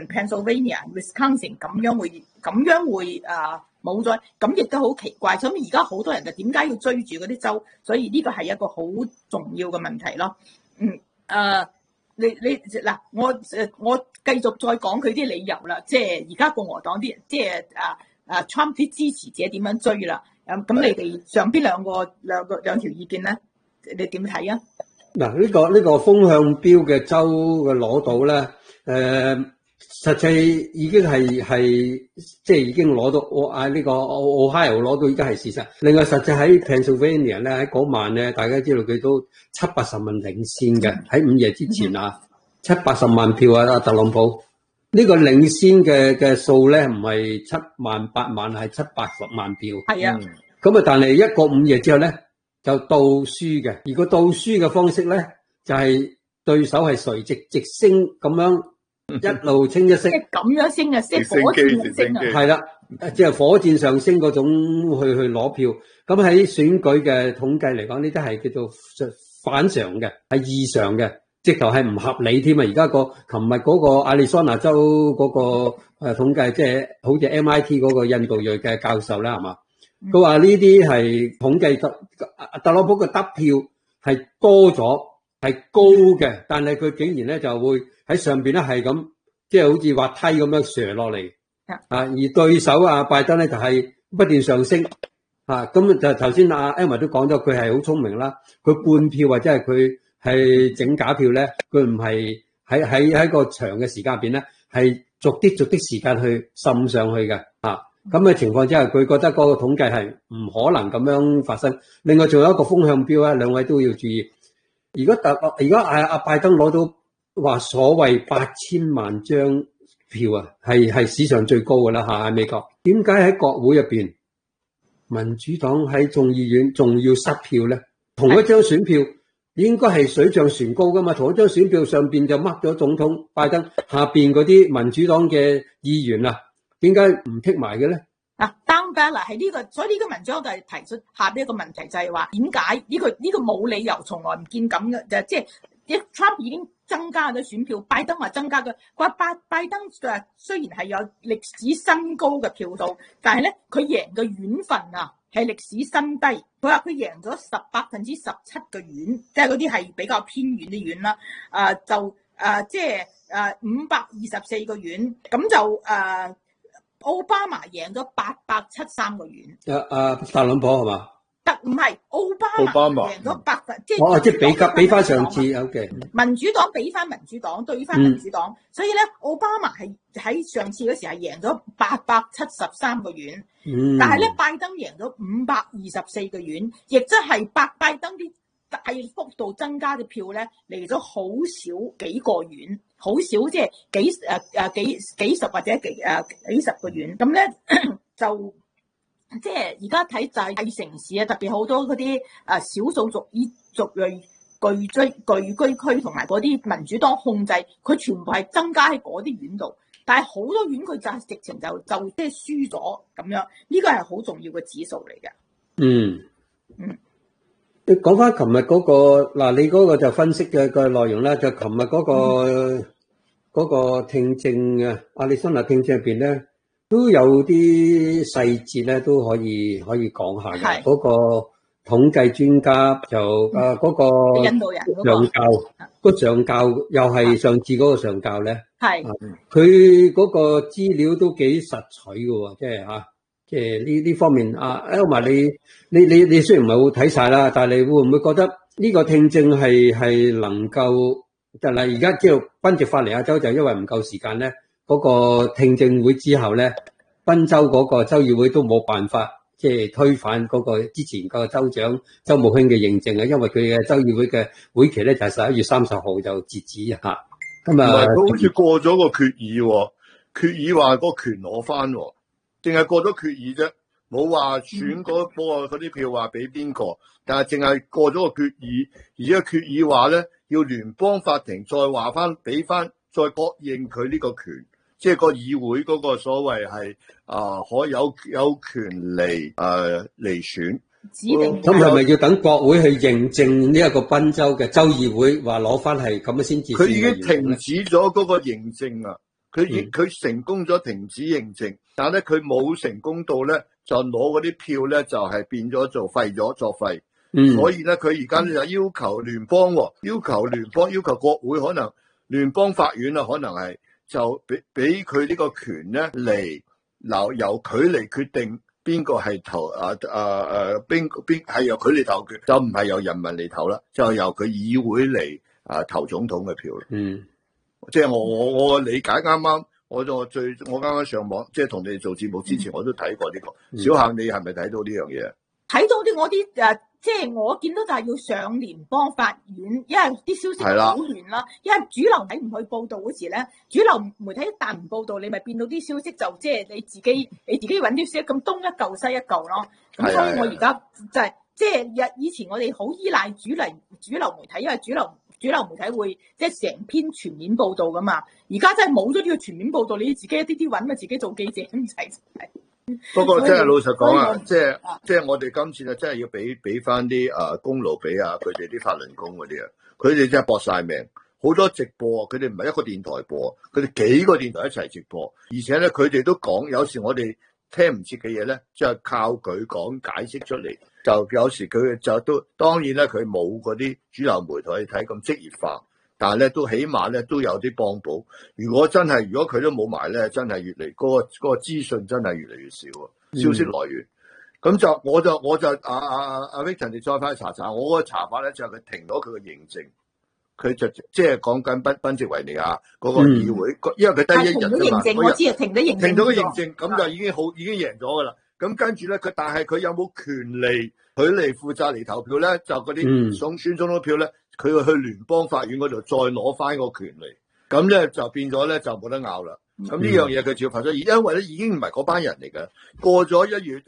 Speaker 2: Michigan、Pennsylvania、Wisconsin 咁樣會冇咗，咁亦都好奇怪。咁而家好多人就點解要追住嗰啲州？所以呢個係一個好重要嘅問題咯。你嗱，我繼續再講佢啲理由啦。即係而家共和黨啲人，即係Trump 啲支持者點樣追啦？咁你哋上邊兩條意見咧？你點睇啊？
Speaker 3: 嗱，呢個風向標嘅州嘅攞到咧，實際已經係即係已經攞到呢個 Ohio 攞到已經係事實。另外實際喺 Pennsylvania 咧，喺嗰晚咧，大家知道佢都780萬領先嘅，喺午夜之前啊，780萬票啊，特朗普呢個領先嘅數咧，唔係7萬8萬，係780萬票。
Speaker 2: 係啊，
Speaker 3: 咁啊，但係一個午夜之後咧，就倒輸嘅，而個倒輸嘅方式咧，就係對手係垂直升咁樣一路清一色，
Speaker 2: 即係咁樣升啊，即係火箭升啊，
Speaker 3: 係啦，即係火箭上升嗰種去攞票。咁喺選舉嘅統計嚟講，呢啲係叫做反常嘅，係異常嘅，直頭係唔合理添啊！而家琴日嗰個亞利桑那州嗰個統計，即係好似 MIT 嗰個印度裔嘅教授啦，係嘛？佢話呢啲係統計特朗普嘅得票係多咗，係高嘅，但係佢竟然咧就會喺上邊咧係咁，即係好似滑梯咁樣瀡落嚟而對手拜登咧就係不斷上升咁就頭先Emma 都講咗，佢係好聰明啦，佢半票或者係佢係整假票咧，佢唔係喺個長嘅時間入邊咧，係逐啲時間去滲上去嘅咁嘅情況之下，佢覺得嗰個統計係唔可能咁樣發生。另外仲有一個風向標兩位都要注意。如果拜登攞到話所謂8000萬張票係史上最高㗎啦喺美國。點解喺國會入邊民主黨喺眾議院仲要失票咧？同一張選票應該係水漲船高㗎嘛，同一張選票上邊就 mark 咗總統拜登，下邊嗰啲民主黨嘅議員點解唔剔埋嘅咧
Speaker 2: ？down ballot 係呢個，所以呢個文章就係提出下邊一個問題，就係話點解呢個冇理由，從來唔見咁嘅，就即係 Trump 已經增加咗選票，拜登話增加嘅，佢話拜登雖然係有歷史新高嘅票數，但係咧佢贏嘅縣份係歷史新低。佢話佢贏咗17%嘅縣，即係嗰啲係比較偏遠啲縣啦。即係524個縣，咁就奧巴馬贏咗873個縣。
Speaker 3: 特朗普係嘛？
Speaker 2: 唔係奧巴馬贏咗即
Speaker 3: 係比翻上次，OK。
Speaker 2: 民主黨比翻民主黨對翻民主黨，所以咧奧巴馬係喺上次嗰時係贏咗873個縣，但係咧拜登贏咗524個縣，亦即係拜登啲大幅度增加嘅票咧嚟咗好少幾個縣，好少即係幾十或者幾十個縣，咁咧就。即係而家睇大城市特別好多嗰啲少數族裔聚居區同埋嗰啲民主黨控制，佢全部係增加喺嗰啲縣度，但係好多縣佢就係直情就即係輸咗咁樣，呢個係好重要嘅指數嚟嘅。
Speaker 3: 你講翻琴日嗰個你嗰個就分析嘅內容啦，就琴日嗰個聽證亞利桑那聽證入邊咧。都有啲細節咧，都可以講下嘅。嗰個統計專家就嗰個
Speaker 2: 印度人
Speaker 3: 上教又係上次嗰個上教咧，
Speaker 2: 係
Speaker 3: 佢嗰個資料都幾實取嘅，即係呢方面Elma你雖然唔係好睇晒啦，但係你會唔會覺得呢個聽證係能夠就係而家知道賓夕法尼亞州就因為唔夠時間咧？嗰個聽證會之後咧， 賓州嗰個州議會都冇辦法即係推翻嗰個之前個州長周慕卿嘅認證啊，因為佢嘅州議會嘅會期咧就係11月30號就截止嚇。咁啊，
Speaker 1: 佢好似過咗個決議喎，決議話個權攞翻喎，淨係過咗決議啫，冇話選嗰啲票話俾邊個，但係淨係過咗個決議，而且決議話咧要聯邦法庭再話翻俾翻再確認佢呢個權。即係個議會嗰個所謂係可有權嚟嚟選
Speaker 2: 指定。
Speaker 3: 咁係咪要等國會去認證呢一個賓州嘅州議會話攞翻係咁樣先至？
Speaker 1: 佢已經停止咗嗰個認證啊！佢成功咗停止認證，但係咧佢冇成功到咧就攞嗰啲票咧就係變咗做廢咗作廢。所以咧佢而家咧就要求聯邦，要求國會，可能聯邦法院啊，可能係。就俾佢呢個權咧嚟由佢嚟決定邊個係投邊係由佢嚟投決，就唔係由人民嚟投啦，就由佢議會嚟投總統嘅票啦。即係我理解啱啱，我啱啱上網，即係同你哋做節目之前，我都睇過呢個。小夏，你係咪睇到呢樣嘢？
Speaker 2: 睇到啲我啲即係我見到就係要上聯邦法院，因為啲消息好亂啦。因為主流媒體唔去報導嗰時咧，主流媒體一旦唔報導，你咪變到啲消息就即係你自己揾啲消息咁東一嚿西一嚿咯。咁所以我而家就係即係以前我哋好依賴主流媒體，因為主流媒體會即係成篇全面報導噶嘛。而家真係冇咗呢個全面報導，你自己一啲揾咪自己做記者咁滯。
Speaker 1: 不過真係老實講啊，即係我哋今次咧，真係要俾翻啲功勞俾佢哋啲法輪功嗰啲啊，佢哋真係搏晒命，好多直播，佢哋唔係一個電台播，佢哋幾個電台一齊直播，而且咧佢哋都講，有時我哋聽唔切嘅嘢咧，即係靠佢講解釋出嚟，就有時佢就都當然咧，佢冇嗰啲主流媒體睇咁職業化。但係咧，都起碼咧都有啲幫補。如果佢都冇埋咧，真係越嚟嗰個資訊真係越嚟越少啊！消息來源，咁我就阿 Victor 你再翻去查，我個查法咧就係佢停咗佢嘅認證，佢就即係講緊賓夕維尼亞嗰個議會，因為佢得一日啫嘛。
Speaker 2: 我知啊，停咗個認證
Speaker 1: 咁就已經贏咗噶啦。咁跟住咧，但係佢有冇權利佢嚟負責嚟投票咧？就嗰啲選總統票咧。佢要去聯邦法院嗰度再攞翻個權利，咁咧就變咗咧就冇得拗啦。咁呢樣嘢佢照發咗，因為咧已經唔係嗰班人嚟嘅。過咗10月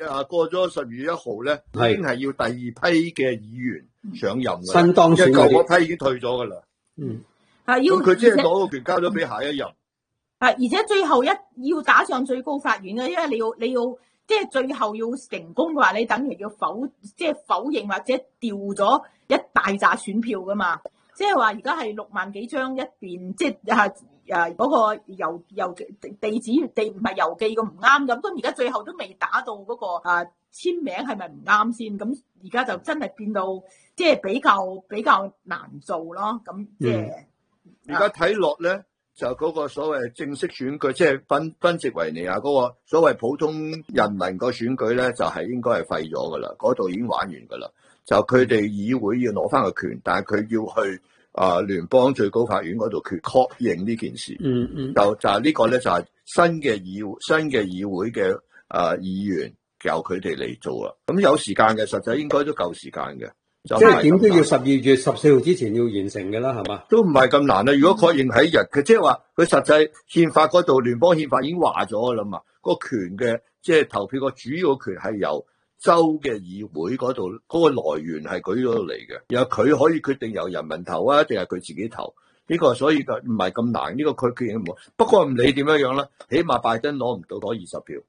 Speaker 1: 1號咧，已經係要第二批嘅議員上任嘅，
Speaker 3: 新當選
Speaker 1: 嗰批已經退咗噶啦。咁佢即係攞個權交咗俾下一任。
Speaker 2: 而且最後要打上最高法院嘅，因為你要即係最後要成功嘅話，你等於要否認或者調咗一大扎選票噶嘛。即係話而家係6萬幾張一邊，即係嗰個郵地址唔係郵寄咁唔啱咁。咁而家最後都未打到嗰個簽名係咪唔啱先？咁而家就真係變到即係比較難做咯。咁即係
Speaker 1: 而家睇落咧。就嗰個所謂正式選舉，即係賓夕維尼亞嗰個所謂普通人民個選舉咧，就係應該係廢咗噶啦，嗰度已經玩完噶啦。就佢哋議會要攞翻個權，但係佢要去聯邦最高法院嗰度確認呢件事。就係呢個咧，就係新嘅議會嘅議員由佢哋嚟做啦。咁有時間嘅，實際應該都夠時間嘅。
Speaker 3: 即係點都要12月14號之前要完成嘅啦，係嘛？
Speaker 1: 都唔係咁難啦。如果確認喺日，佢即係話佢實際憲法嗰度，聯邦憲法已經話咗噶啦嘛。個權嘅即係投票個主要權係由州嘅議會嗰度，嗰個來源係舉咗嚟嘅。然後佢可以決定由人民投啊，定係佢自己投呢個，所以就唔係咁難。呢個佢決定冇。不過唔理點樣啦，起碼拜登攞唔到嗰20票。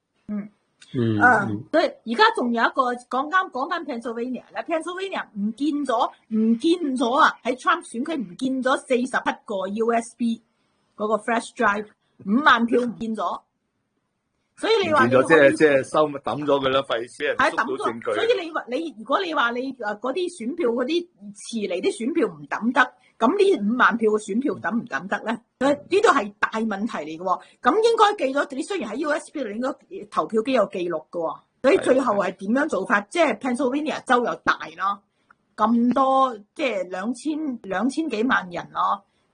Speaker 2: 所以而家仲有一個講緊 Pennsylvania 咧 ，Pennsylvania 唔見咗啊！喺 Trump 選區唔見咗47個 USB 嗰個 flash drive， 5萬票唔見咗。所以你話
Speaker 1: 變咗即係收抌咗佢啦，費事人捉到證據。
Speaker 2: 所以如果你話你嗰啲選票嗰啲遲嚟啲選票唔抌得，咁呢5萬票嘅選票抌唔抌得咧？呢度係大問題嚟嘅喎。咁應該記咗，你雖然喺 USB 度應該投票機有記錄嘅喎。所以最後係點樣做法？即係 Pennsylvania 州又大咯，咁多即係兩千幾萬人咯。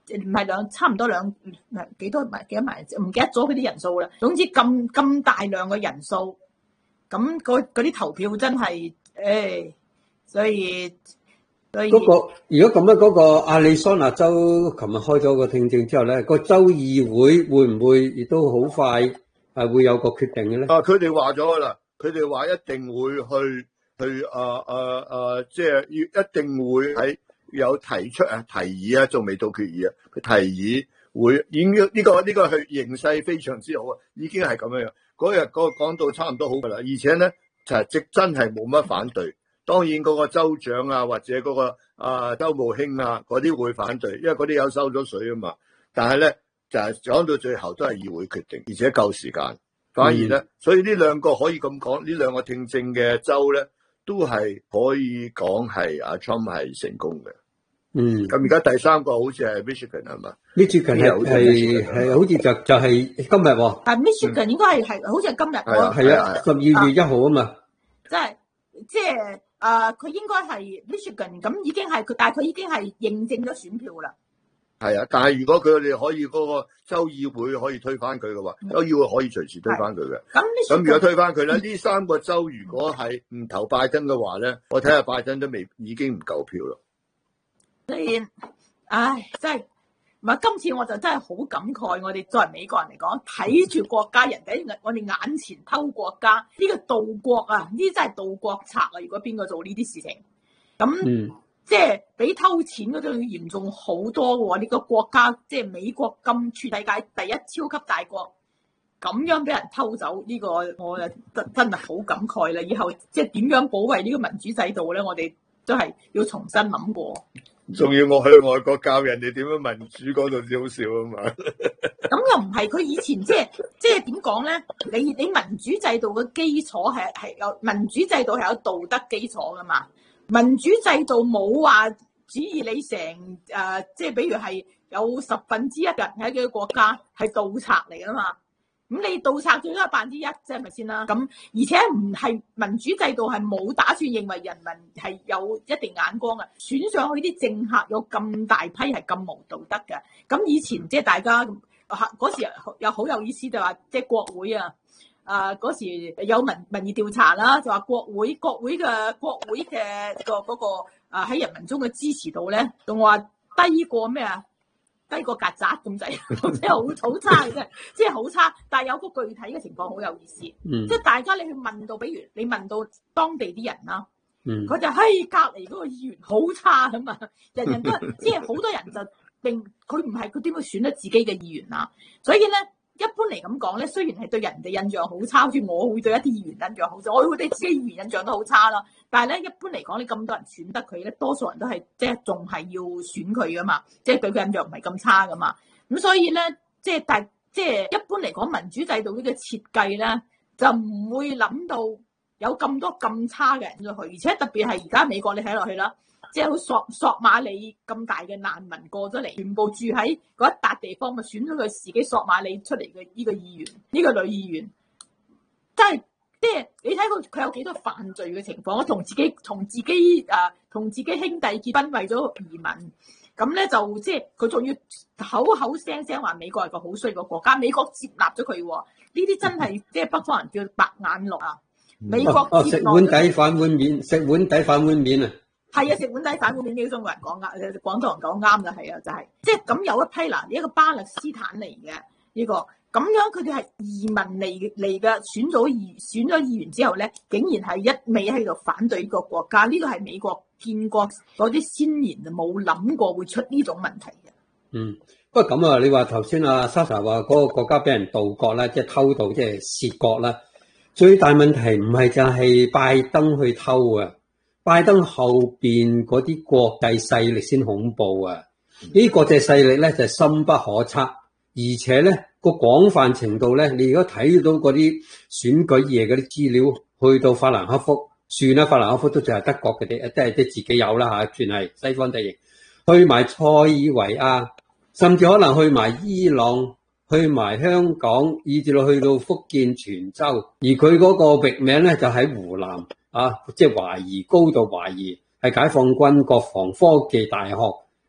Speaker 2: 唔係差唔多幾多萬，唔記得咗佢啲人數啦。總之咁大量嘅人數，咁嗰啲投票真係所以
Speaker 3: 如果咁樣嗰個亞利桑那州琴日開咗個聽證之後咧，個州議會會唔會亦都好快會有個決定嘅咧？
Speaker 1: 佢哋話咗啦，佢哋話一定會去即係要一定會喺有提出提議啊，仲未到決議啊，佢提議會已經呢個係形勢非常之好啊，已經係咁樣。嗰日嗰個講到差唔多好噶啦，而且咧就係真係冇乜反對。當然嗰個州長啊，或者嗰個州務卿啊，嗰啲會反對，因為嗰啲有收咗水啊嘛。但係咧就係講到最後都係議會決定，而且夠時間。反而咧，所以呢兩個可以咁講，呢兩個聽證嘅州咧，都係可以講係阿 Trump 係成功嘅。咁而家第三個好似係 Michigan 係嘛
Speaker 3: ？Michigan 係好似就係今日喎。
Speaker 2: 係 Michigan 應該係好似係今日。
Speaker 3: 係啊，12月1號啊嘛。
Speaker 2: 即係佢應該係 Michigan 咁已經係佢，但係佢已經係認證咗選票啦。
Speaker 1: 係啊，但係如果佢哋可以嗰個州議會可以推翻佢嘅話，州議會可以隨時推翻佢嘅。咁如果推翻佢咧，呢三個州如果係唔投拜登嘅話咧，我睇下拜登都已經唔夠票啦。
Speaker 2: 所以，真係唔係今次我就真係好感慨，我哋作為美國人嚟講，睇住國家人哋我哋眼前偷國家，呢個盜國啊，呢啲真係盜國賊啊！如果邊個做呢啲事情，咁即係比偷錢嗰種嚴重好多嘅喎。呢個國家即係美國咁全世界第一超級大國，咁樣俾人偷走呢個，我真係好感慨啦！以後即係點樣保衞呢個民主制度咧？我哋都係要重新諗過。
Speaker 1: 仲要我去外國教人哋點樣民主，嗰度先好笑啊嘛！
Speaker 2: 咁又唔係佢以前即係點講咧？你民主制度嘅基礎係有民主制度係有道德基礎噶嘛？民主制度冇話指意你成即係比如係有1/10嘅人喺幾個國家係盜賊嚟噶嘛？咁你盜賊最多係1%啫，係咪先啦？咁而且唔係民主制度係冇打算認為人民係有一定眼光嘅，選上去啲政客有咁大批係咁無道德嘅。咁以前即係大家嗰時又好有意思，就話即係國會啊，嗰時有民意調查啦，就話國會嘅嗰個喺人民中嘅支持度咧，仲話低過咩啊？低過曱甴咁滯，即係好差嘅啫，即係好差。但係有個具體嘅情況好有意思，即係大家你去問到，比如你問到當地啲人啦，佢就隔離嗰個議員好差咁嘛，人人都即係好多人就並佢唔係佢點會選得自己嘅議員啊？所以咧，一般嚟咁講咧，雖然係對人哋印象好差，好似我會對一啲議員印象好差，我會對自己議員印象都好差啦。但係咧，一般嚟講，你咁多人選得佢咧，多數人都係即係仲係要選佢噶嘛，即係對佢印象唔係咁差噶嘛。咁所以咧，即係一般嚟講，民主制度呢個設計咧，就唔會諗到有咁多咁差嘅人入去，而且特別係而家美國你睇落去啦，即係好索馬里咁大嘅難民過咗嚟，全部住喺嗰一笪地方，咪選咗佢自己索馬里出嚟嘅呢個議員，呢個女議員，真係。即係你睇佢有幾多犯罪嘅情況，同自己兄弟結婚為咗移民，咁咧就即係佢仲要口聲聲話美國係個好衰個國家，美國接納咗佢喎，呢啲真係即係北方人叫白眼狼啊！美國
Speaker 3: 食碗底反碗面，食碗底反碗面啊！
Speaker 2: 係啊，食碗底反碗面呢個中國人講㗎，廣東人講啱㗎，係啊，就係即係咁有一批嗱，一個巴勒斯坦嚟嘅呢個。咁樣佢哋係移民嚟嘅，選咗議員之後咧，竟然係一味喺度反對呢個國家，呢個係美國建國嗰啲先賢就冇諗過會出呢種問題嘅。
Speaker 3: 不過咁啊，你話頭先啊 Sasha 話嗰個國家俾人盜國啦，即係偷盜，即係竊國啦。最大問題唔係就係拜登去偷啊，拜登後邊嗰啲國際勢力先恐怖啊！呢啲國際勢力咧就係深不可測，而且咧。個廣泛程度咧，你如果睇到嗰啲選舉嘢嗰啲資料，去到法蘭克福，算啦，法蘭克福都仲係德國嘅啲，即係自己有啦嚇，算係西方地形。去埋塞爾維亞，甚至可能去埋伊朗，去埋香港，以至到去到福建泉州，而佢嗰個域名咧就喺湖南啊，即係高度懷疑係解放軍國防科技大學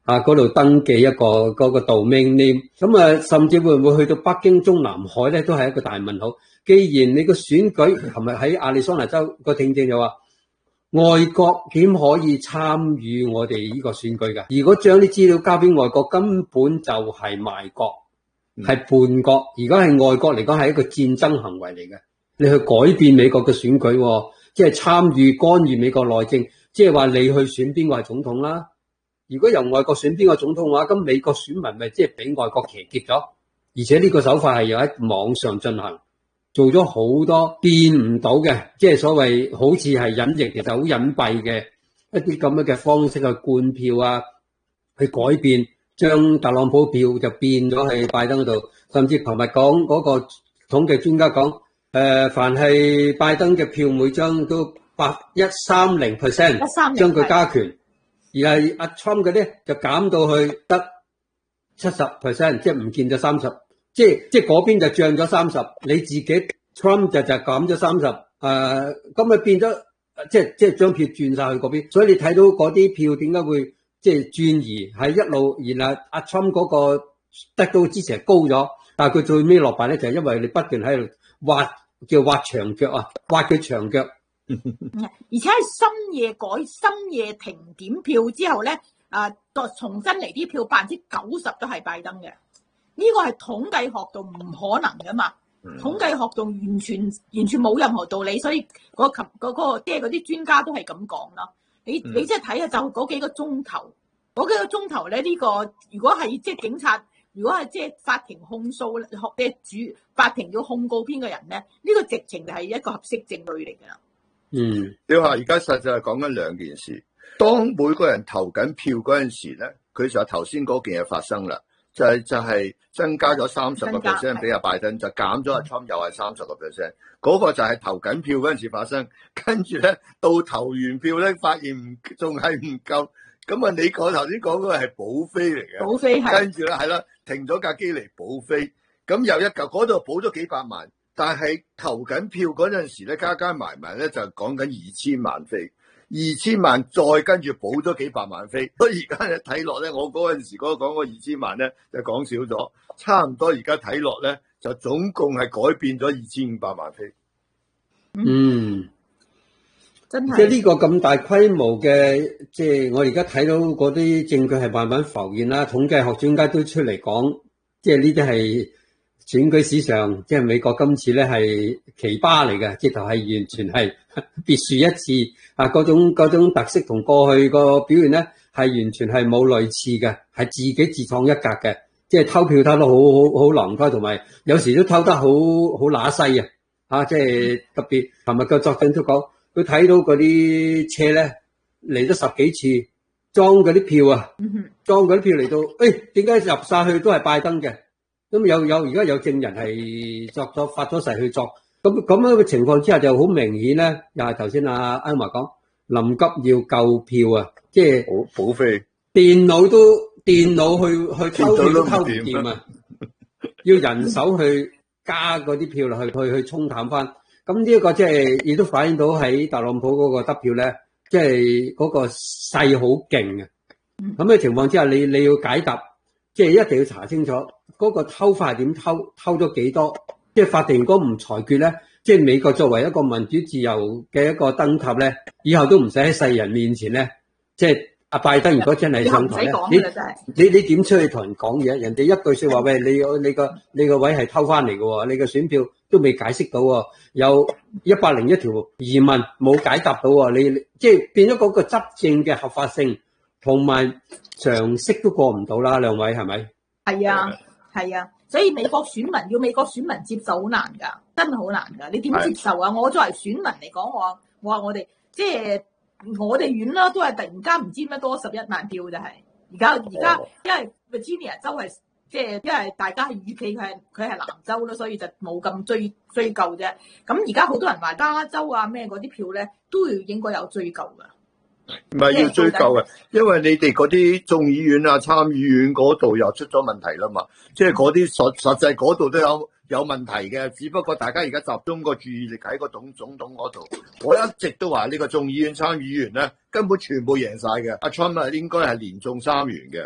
Speaker 3: 嗰度登記一個嗰個 domain name， 咁啊甚至會唔會去到北京中南海咧，都係一個大問號。既然你個選舉琴日喺亞利桑那州個聽證就話，外國點可以參與我哋呢個選舉㗎？如果將啲資料交俾外國，根本就係賣國，係叛國。如果係外國嚟講，係一個戰爭行為嚟嘅。你去改變美國嘅選舉，即係參與干預美國內政，即係話你去選邊個係總統啦。如果由外國選邊個總統嘅話，咁美國選民咪即係俾外國騎劫咗。而且呢個手法係又喺網上進行，做咗好多變唔到嘅，即係所謂好似係隱形，其實好隱蔽嘅一啲咁樣嘅方式去灌票啊，去改變，將特朗普票就變咗去拜登嗰度。甚至琴日講嗰個統計專家講，凡係拜登嘅票每張都130%，將佢加權。而係阿 Trump 嗰啲就減到去得70%，即係唔見咗30%，即係嗰邊就漲咗30%，你自己 Trump 就減咗30%，咁咪變咗即係將票轉晒去嗰邊，所以你睇到嗰啲票點解會即係轉移係一路，然後阿 Trump 嗰個得到支持係高咗，但係佢最尾落敗咧就係因為你不斷喺度挖牆腳啊，挖佢牆腳。
Speaker 2: 而且係深夜停點票之後咧，重新嚟啲票90%都係拜登嘅。呢個係統計學度唔可能噶嘛，統計學度完全冇任何道理，所以嗰個即係嗰啲專家都係咁講啦。你即係睇下就嗰幾個鐘頭咧，呢個如果係即係警察，如果係即係法庭控訴嘅法庭要控告邊個人咧，呢個直情就係一個合適證據嚟噶啦。
Speaker 1: 你話而家實際係講緊兩件事。當每個人投緊票嗰陣時咧，佢就頭先嗰件嘢發生啦，就係增加咗30% 俾阿拜登，就減咗阿 Trump 又係30%。嗰個就係投緊票嗰陣時發生，跟住咧到投完票咧，發現仲係唔夠，咁啊你頭先講嗰個係補飛嚟嘅，補飛係跟住咧係啦，停咗架機嚟補飛，咁又一嚿嗰度補咗幾百萬。但係投緊票嗰陣時咧，加埋咧就講緊2000萬飛，2000萬再跟住補咗幾百萬飛。所以而家咧睇落咧，我嗰陣時講嗰2000萬咧就講少咗，差唔多而家睇落咧就總共係改變咗2500萬飛。
Speaker 3: 真係。即係呢個咁大規模嘅，即係我而家睇到嗰啲證據係慢慢浮現啦。統計學專家都出嚟講，即係呢啲係選舉史上，即係美國今次咧係奇葩嚟嘅，直頭係完全係別樹一幟啊！嗰種特色同過去個表現咧係完全係冇類似嘅，係自己自創一格嘅，即係偷票偷得好狼狽，同埋有時都偷得好乸西啊！即係特別琴日個作證都講，佢睇到嗰啲車咧嚟咗10幾次裝嗰啲票啊，裝嗰啲票嚟到，點解入晒去都係拜登嘅？咁而家有證人係發咗誓去作，咁樣嘅情況之下就好明顯咧，又係頭先阿安華講，臨急要救票啊，即係
Speaker 1: 補飛，
Speaker 3: 電腦去偷票都偷唔掂啊，要人手去加嗰啲票落去沖淡翻。咁呢一個即係亦都反映到喺特朗普嗰個得票咧，即係嗰個勢好勁啊。咁嘅情況之下，你要解答，即係一定要查清楚。嗰個偷法係點偷咗幾多？即係法庭如果唔裁決咧，即係美國作為一個民主自由嘅一個燈塔咧，以後都唔使喺世人面前咧，即係阿拜登如果真係上台咧，你點出去同人講嘢？人哋一句說話，喂，你個位係偷翻嚟嘅喎，你個選票都未解釋到喎，有101條疑問冇解答到喎，你即係變咗嗰個執政嘅合法性同埋常識都過唔到啦，兩位係咪？
Speaker 2: 係啊，所以美國選民要美國選民接受好難㗎，真係好難㗎。你點接受啊？我作為選民嚟講，我話我哋即係我哋院啦，都係突然間唔知咩多11萬票就係。而家因為 Virginia 州係即係因為大家係預期佢係南州啦，所以就冇咁追究啫。咁而家好多人話加州啊咩嗰啲票咧，都應該有追究㗎。
Speaker 1: 唔係要追究嘅，因為你哋嗰啲眾議院啊、參議院嗰度又出咗問題啦嘛，即係嗰啲實際嗰度都有問題嘅，只不過大家而家集中個注意力喺個總統嗰度。我一直都話呢個眾議院、參議院咧根本全部贏晒嘅，阿 Trump 啊應該係連中3元嘅，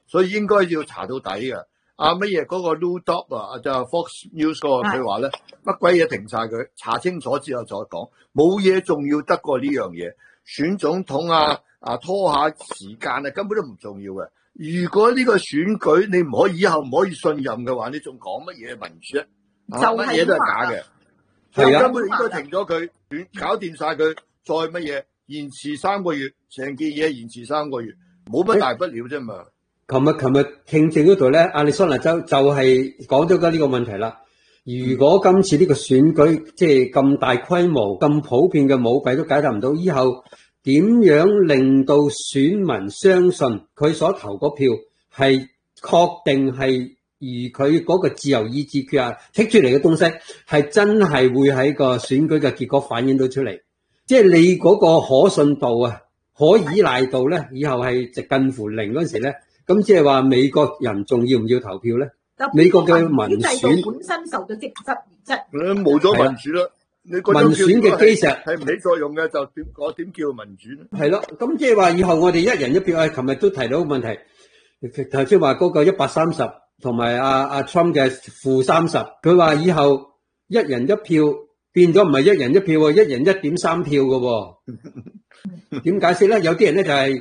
Speaker 1: 所以應該要查到底嘅。乜嘢嗰個 Lou Dobbs 啊，就 Fox News 嗰個佢話咧，乜鬼嘢停晒佢，查清楚之後再講，冇嘢重要得過呢樣嘢。選總統拖下時間啊，根本都唔重要嘅。如果呢個選舉你唔可以以後唔可以信任嘅話，你仲講乜嘢民主啊？乜嘢都係假嘅。係啊，根本應該停咗佢，搞掂晒佢，再乜嘢延遲3個月，成件嘢延遲3個月，冇乜大不了啫嘛。
Speaker 3: 琴日聽證嗰度咧，亞利桑那州就係講咗呢個問題啦。如果今次呢個選舉即係咁大規模、咁普遍嘅舞弊都解答唔到，以後點樣令到選民相信佢所投嗰票係確定係而佢嗰個自由意志剔出嚟嘅東西係真係會喺個選舉嘅結果反映到出嚟，即係你嗰個可信度啊，可依賴度咧，以後係近乎零嗰陣時咧。咁即係話美國人仲要唔要投票咧？美國嘅民選
Speaker 2: 本身受到質疑，
Speaker 1: 冇咗民主啦。你民
Speaker 3: 選嘅基石
Speaker 1: 係唔起作用嘅，就點叫民主咧？
Speaker 3: 係咯，咁即係話以後我哋一人一票。琴日都提到個問題，頭先話嗰個130同埋阿 Trump 嘅-30，佢話以後一人一票變咗唔係一人一票喎，一人1.3票嘅喎。點解釋咧？有啲人咧就係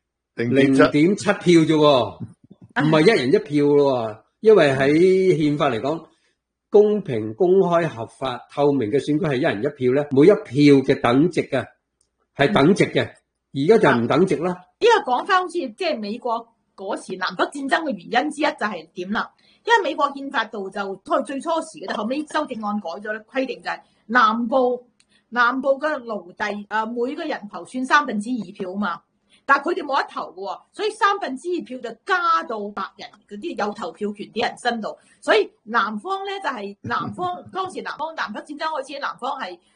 Speaker 3: 0.7票啫，唔係一人一票咯。因為喺憲法嚟講，公平、公開、合法、透明嘅選舉係一人一票咧，每一票嘅等值嘅係等值嘅，而家就唔等值啦。
Speaker 2: 呢個講翻好似即係美國嗰時南北戰爭嘅原因之一就係點啦？因為美國憲法度就最初時嘅，後尾修正案改咗咧，規定就係南部嘅奴隸每個人投算2/3票啊嘛。但係佢哋冇得投嘅喎，所以2/3票就加到白人嗰啲有投票權啲人身度，所以南方咧就係當時南北戰爭開始，南方係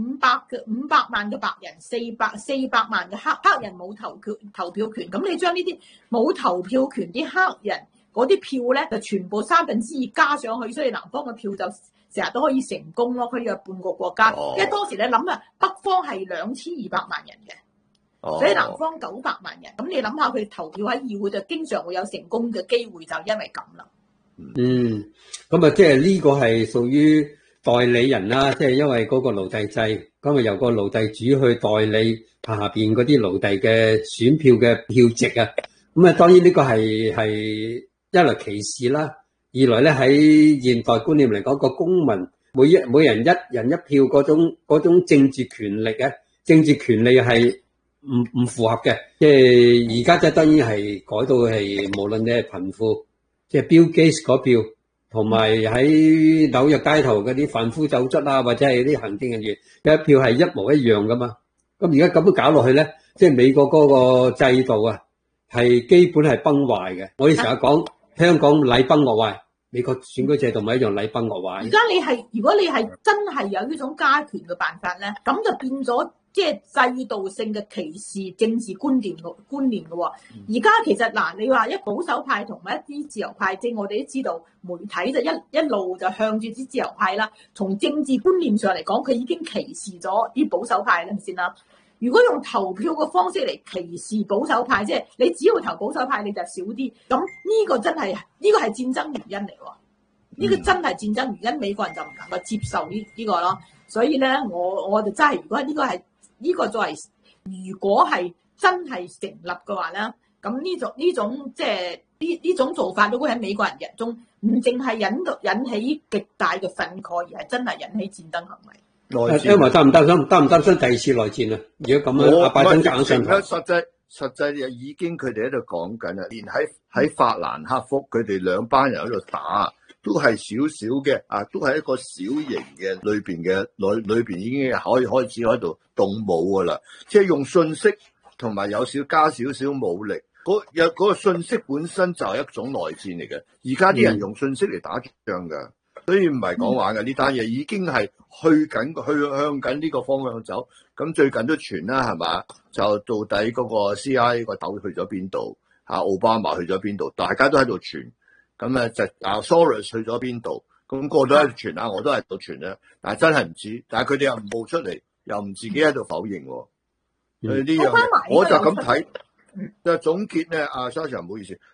Speaker 2: 500萬嘅白人，400萬嘅黑人冇投票權，咁你將呢啲冇投票權啲黑人嗰啲票咧就全部2/3加上去，所以南方嘅票就成日都可以成功咯，可以有半個國家。因為當時你諗啊，北方係2200萬人嘅。所以南方900萬人，咁你諗下佢投票喺議會就經常會有成功嘅機會，就因為咁啦。
Speaker 3: 咁啊，即係呢個係屬於代理人啦，即係因為嗰個奴隸制，咁啊由個奴隸主去代理下邊嗰啲奴隸嘅選票嘅票值啊。咁啊，當然呢個係一來歧視啦，二來咧喺現代觀念嚟講，個公民每人一人一票嗰種政治權力嘅政治權利係唔符合嘅，即係而家即係當然係改到係無論你係貧富，即係 Bill Gates 嗰票，同埋喺紐約街頭嗰啲販夫走卒啊，或者係啲行政人員有一票係一模一樣噶嘛。咁而家咁樣搞落去咧，即係美國嗰個制度啊，係基本係崩壞嘅。我哋成日講香港禮崩樂壞，美國選舉制度咪一樣禮崩樂壞。
Speaker 2: 而家如果你係真係有呢種加權嘅辦法咧，咁就變咗。即係制度性嘅歧視政治觀念嘅喎。而家其實嗱，你話一保守派同埋一啲自由派，即係我哋都知道媒體就一路就向住啲自由派啦。從政治觀念上嚟講，佢已經歧視咗啲保守派啦，先啦。如果用投票嘅方式嚟歧視保守派，即係你只要投保守派，你就少啲。咁呢個真係係戰爭原因嚟喎。呢個真係戰爭原因，美國人就唔能夠接受呢個咯。所以咧，我就真係如果呢個作為，如果係真係成立嘅話咧，咁呢種即係呢種做法都會喺美國人中唔淨係引起極大嘅憤慨，而係真係引起戰爭行為。
Speaker 3: 因為擔唔擔心第二次內戰啊？如果咁樣，拜登硬上台，
Speaker 1: 實際已經佢哋喺度講緊啦，連喺法蘭克福，佢哋兩班人喺度打。都係少少嘅都係一個小型嘅裏邊已經可以開始喺度動武噶啦，即係用信息同埋有加少少武力，嗰個信息本身就係一種內戰嚟嘅。而家啲人用信息嚟打仗噶，所以唔係講玩嘅，呢單嘢已經係向緊呢個方向走。咁最近都傳啦，係嘛？就到底嗰個 CIA 個頭去咗邊度？奧巴馬去咗邊度？大家都喺度傳。咁就Soros 去咗邊度？咁個都喺度傳我都喺度傳啦。但係真係唔知，但係佢哋又唔報出嚟，又唔自己喺度否認。所以呢樣嘢，我就咁睇。就總結咧，Sasha 唔好意思，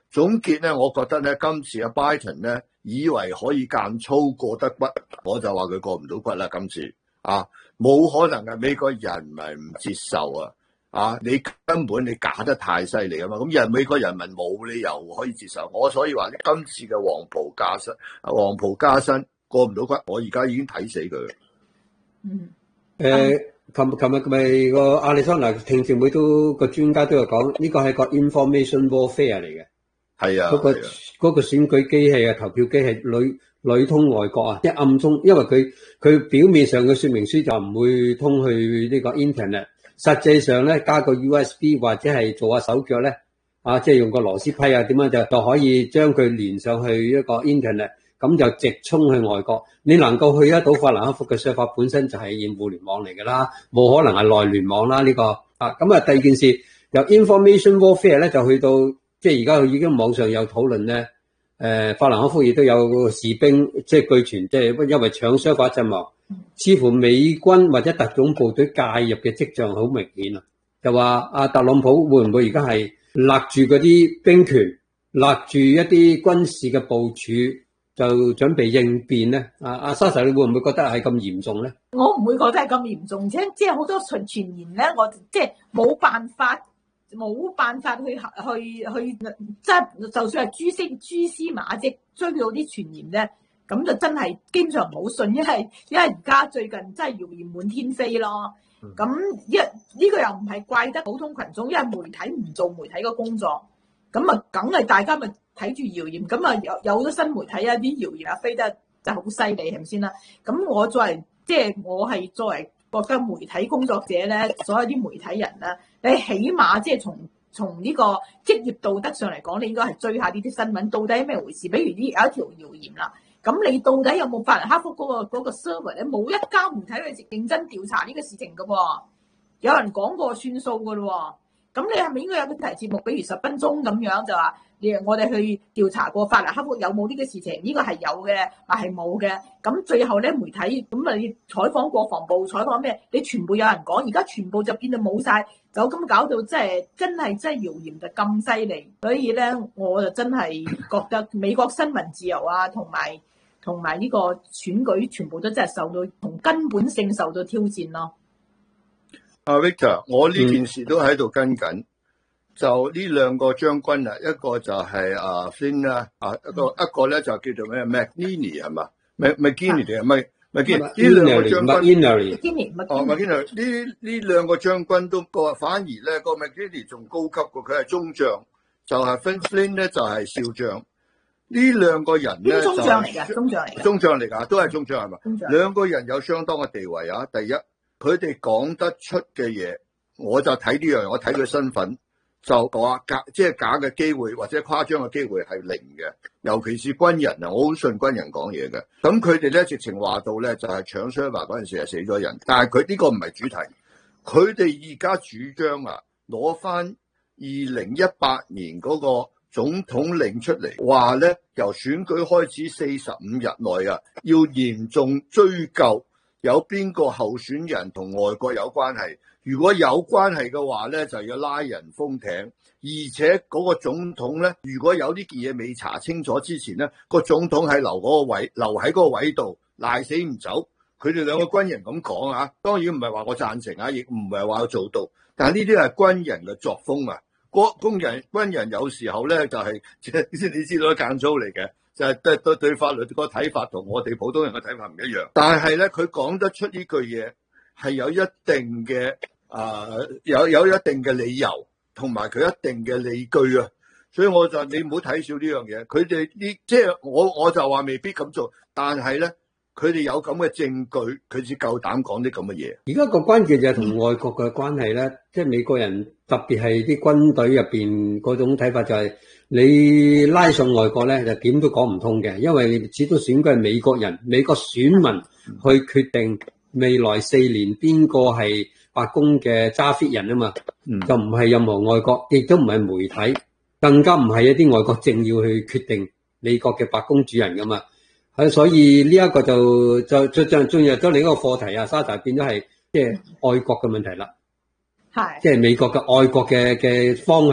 Speaker 1: 總結咧，我覺得咧，今次阿拜登咧，以為可以間操過得骨，我就話佢過唔到骨啦。今次啊，冇可能嘅，美國人民唔接受啊！啊，你根本你假得太犀利啊嘛！咁美國人民冇理由可以接受。我所以話今次嘅黃袍加身過唔到骨，我而家已經睇死佢。
Speaker 3: 琴日咪個亞利桑那聽證會都個專家都有講，呢個係個 information warfare 嚟嘅。
Speaker 1: 係啊，
Speaker 3: 嗰個選舉機器啊，投票機器裏通外國啊，即係暗中，因為佢表面上嘅說明書就唔會通去呢個 internet， 實際上咧加個 USB 或者係做下手腳咧，即係用個螺絲批啊點樣就可以將佢連上去一個 internet。咁就直衝去外國，你能夠去得到法蘭克福嘅 server 本身就係互聯網嚟㗎啦，冇可能係內聯網啦呢個。咁啊第二件事由 information warfare 咧就去到即係而家佢已經網上有討論咧，法蘭克福亦都有士兵即係據傳即係因為搶 server 陣亡，似乎美軍或者特種部隊介入嘅跡象好明顯啊，就話阿特朗普會唔會而家係勒住嗰啲兵權，勒住一啲軍事嘅部署？就準備應變咧，阿莎莎，你會唔會覺得係咁嚴重咧？
Speaker 2: 我唔會覺得係咁嚴重，即係好多傳言咧，我即係冇辦法去即係就算係蛛絲馬跡追到啲傳言咧，咁就真係基本上唔好信，因為而家最近真係謠言滿天飛咯。咁呢個又唔係怪得普通群眾，因為媒體唔做媒體嘅工作，咁啊梗係大家咪睇住謠言，咁啊有好多新媒體啊啲謠言飛得就好犀利，係咪先啦？咁我作為作為國家媒體工作者咧，所有啲媒體人咧，你起碼即係從呢個職業道德上嚟講，你應該係追下呢啲新聞到底係咩回事。比如呢有一條謠言啦，咁你到底有冇法蘭克福嗰個 server 咧？冇一家媒體去認真調查呢個事情噶喎，有人講過算數噶咯。咁你係咪應該有個題節目，比如10分鐘咁樣就話，我哋去調查過法蘭克福有冇呢個事情？呢個係有嘅，係冇嘅。咁最後咧，媒體咁你採訪國防部，採訪咩？你全部有人講，而家全部就變到冇晒，就咁搞到真係謠言就咁犀利。所以咧，我就真係覺得美國新聞自由啊，同埋呢個選舉，全部都真係受到從根本性受到挑戰咯。
Speaker 1: Victor， 我呢件事都喺度跟緊，就呢兩個將軍啊，一個就係Flynn 啦，一個咧就叫做咩 McNeely 係嘛 ？McGinley 定係咩 ？McGinley 呢兩個將軍，呢兩個將軍都反而咧個 McGinley 仲高級過，佢係中將，就係 Flynn 咧就係少將。呢兩個人咧
Speaker 2: 中將嚟㗎，
Speaker 1: 中將嚟㗎，都係中將係嘛？兩個人有相當嘅地位啊，第一。佢哋講得出嘅嘢，我就睇呢樣，我睇佢身份就話假嘅機會或者誇張嘅機會係零嘅，尤其是軍人啊，我好信軍人講嘢嘅。咁佢哋咧直情話到咧，就係搶 server 嗰陣時係死咗人，但係佢呢個唔係主題，佢哋而家主張啊，攞翻2018年嗰個總統令出嚟，話咧由選舉開始45日內啊，要嚴重追究。有邊個候選人同外國有關係？如果有關係嘅話咧，就要拉人封艇。而且嗰個總統咧，如果有呢件嘢未查清楚之前咧，個總統係留喺嗰個位度賴死唔走。佢哋兩個軍人咁講啊，當然唔係話我贊成啊，亦唔係話我做到。但係呢啲係軍人嘅作風啊。軍人有時候咧就係你知道間租嚟嘅。就係對法律個睇法同我哋普通人嘅睇法唔一樣，但係咧佢講得出呢句嘢係有一定嘅有一定嘅理由，同埋佢一定嘅理據啊，所以你唔好睇少呢樣嘢。佢哋即係我就話未必咁做，但係咧佢哋有咁嘅證據，佢至夠膽講啲咁嘅嘢。
Speaker 3: 而家個關鍵就係同外國嘅關係咧，即係美國人特別係啲軍隊入邊嗰種睇法就係。你拉上外國咧，就點都講唔通嘅，因為你始終選舉係美國人、美國選民去決定未來4年邊個係白宮嘅揸 fit 人啊嘛，就唔係任何外國，亦都唔係媒體，更加唔係一啲外國政要去決定美國嘅白宮主人噶嘛，所以呢一個就進入咗另一個課題啊，沙特變咗係即係愛國嘅問題啦，係即係美國嘅愛國嘅方向。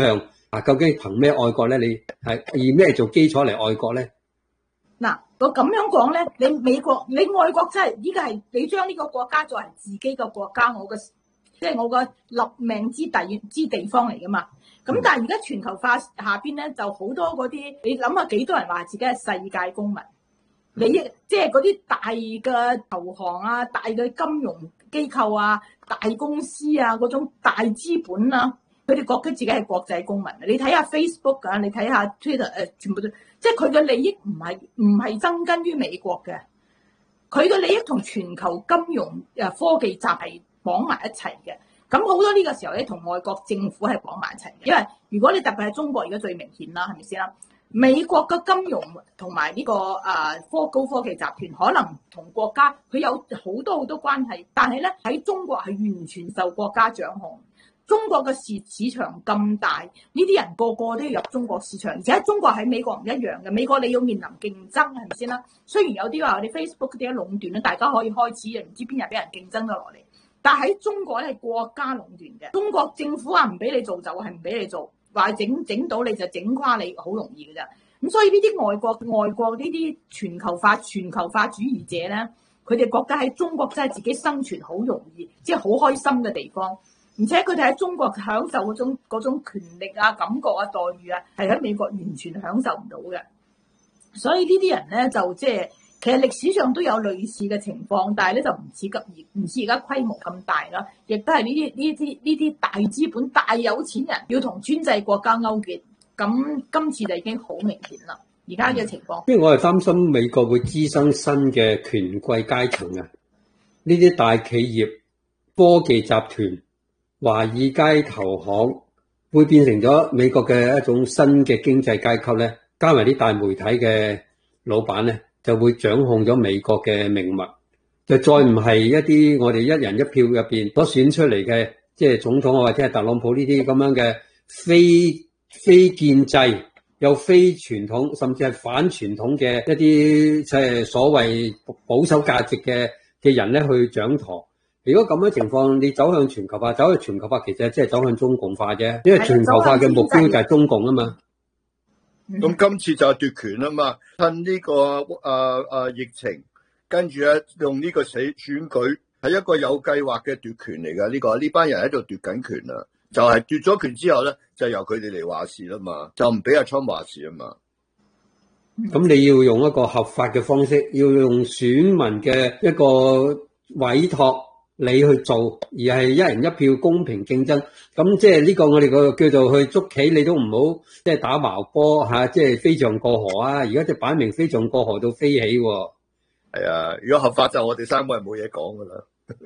Speaker 3: 究竟憑咩愛國咧？你係以咩做基礎嚟愛國咧？
Speaker 2: 嗱，我咁樣講咧，你美國你愛國真係呢個係你將呢個國家作為自己嘅國家，即係我個立命之地方嚟噶嘛。咁但係而家全球化下邊咧，就好多嗰啲，你諗下幾多人話自己係世界公民？你即係嗰啲大嘅投行啊、大嘅金融機構啊、大公司啊嗰種大資本啊，佢哋覺得自己係國際公民。你睇下 Facebook 啊，你睇下 Twitter，全部都即係佢嘅利益唔係增根於美國嘅，佢嘅利益同全球金融科技集係綁埋一齊嘅。咁好多呢個時候咧，同外國政府係綁埋一齊嘅，因為如果你特別係中國而家最明顯啦，係咪先啦？美國嘅金融同埋呢個高科技集團，可能同國家佢有好多關係，但係咧喺中國係完全受國家掌控。中國嘅市場咁大，呢啲人個個都要入中國市場，而且中國喺美國唔一樣嘅。美國你要面臨競爭，係咪先啦？雖然有啲話我哋 Facebook 點樣壟斷咧，大家可以開始唔知邊日俾人競爭咗落嚟。但喺中國咧係國家壟斷嘅，中國政府話唔俾你做就係唔俾你做，話整到你就整垮你，好容易嘅啫。咁所以呢啲外國呢啲全球化主義者咧，佢哋覺得喺中國真係自己生存好容易，即係好開心嘅地方。而且佢哋喺中國享受嗰種權力啊、感覺啊、待遇啊，係喺美國完全享受唔到嘅。所以呢啲人咧就即係。其實歷史上都有類似嘅情況，但係咧就唔似而家規模咁大啦，亦都係呢啲大資本、大有錢人要同專制國家勾結，咁今次就已經好明顯啦。而家嘅情況，
Speaker 3: 因為我係擔心美國會滋生新嘅權貴階層啊，呢啲大企業、科技集團、華爾街投行會變成咗美國嘅一種新嘅經濟階級咧，加埋啲大媒體嘅老闆咧。就會掌控咗美國嘅命脈，就再唔係一啲我哋一人一票入邊所選出嚟嘅，即係總統或者係特朗普呢啲咁樣嘅非建制又非傳統，甚至係反傳統嘅一啲即係所謂保守價值嘅人咧去掌舵。如果咁樣情況，你走向全球化，其實即係走向中共化啫，因為全球化嘅目標就係中共啊嘛。
Speaker 1: 咁今次就係奪權啊嘛，趁呢個疫情，跟住咧用呢個選舉係一個有計劃嘅奪權嚟㗎。呢班人喺度奪緊權啦，就係奪咗權之後咧，就由佢哋嚟話事啦嘛，就唔俾阿川普話事啊嘛。
Speaker 3: 咁你要用一個合法嘅方式，要用選民嘅一個委託你去做，而係一人一票公平競爭。咁即係呢個我哋個叫做去捉棋，你都唔好即係打矛波吓，即係飛象過河啊！而家就擺明飛象過河到飛起喎。
Speaker 1: 係啊，如果合法就我哋三個人冇嘢講噶啦。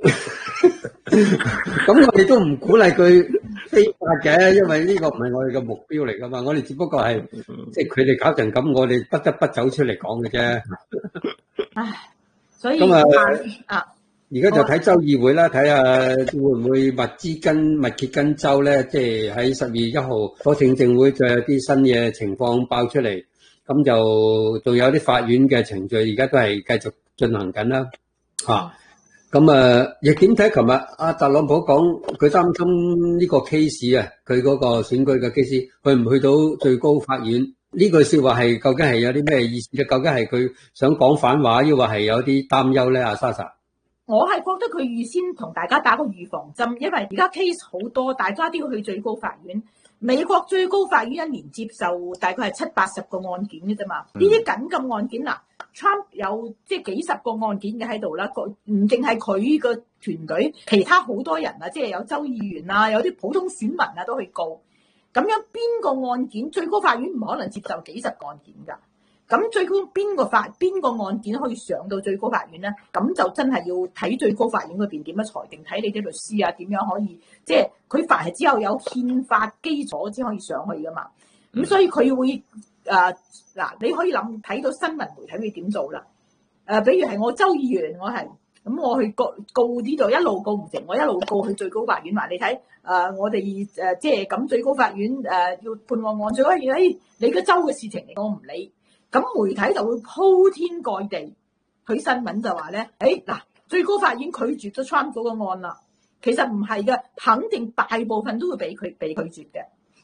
Speaker 3: 咁我哋都唔鼓勵佢非法嘅，因為呢個唔係我哋嘅目標嚟噶嘛。我哋只不過係即係佢哋搞成咁，我哋不得不走出嚟講嘅啫。
Speaker 2: 唉，所以
Speaker 3: 而家就睇州議會啦，睇下會唔會密歇根州咧，即係喺12月1號嗰聽證會就有啲新嘅情況爆出嚟，咁就仲有啲法院嘅程序，而家都係繼續進行緊啦。咁亦點睇？琴日阿特朗普講，佢擔心呢個 case 啊，佢嗰個選舉嘅 case 去唔去到最高法院？呢句說話係究竟係有啲咩意思嘅？究竟係佢想講反話，抑或係有啲擔憂咧？阿莎莎。
Speaker 2: 我係覺得佢預先同大家打個預防針，因為而家 case 好多，大家都要去最高法院。美國最高法院一年接受大概係70-80個案件嘅啫嘛。呢啲緊急案件Trump 有即係幾十個案件嘅喺度啦，唔淨係佢個團隊，其他好多人啊，即係有州議員啊，有啲普通選民啊都去告。咁樣邊個案件最高法院唔可能接受幾十個案件㗎？咁最高邊個案件可以上到最高法院咧？咁就真係要睇最高法院嗰邊點樣裁定，睇你啲律師啊點樣可以，即係佢凡係只有憲法基礎先可以上去噶嘛。咁所以佢會你可以睇到新聞媒體會點做啦。比如係我州議員，我去告呢度一路告唔成，我一路告去最高法院話你睇我哋即係咁最高法院要判我案，最高法院你個州嘅事情嚟，我唔理。咁媒體就會鋪天蓋地，佢新聞就話咧，最高法院拒絕咗 Trump 嗰個案啦。其實唔係嘅，肯定大部分都會被拒絕嘅。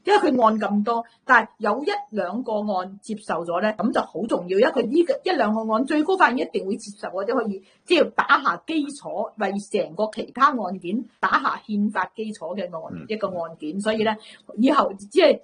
Speaker 2: 因為佢案咁多，但係有一兩個案接受咗咧，咁就好重要。因為佢呢一兩個案，最高法院一定會接受，或者可以即係打下基礎，為成個其他案件打下憲法基礎嘅一個案件。所以咧，以後即係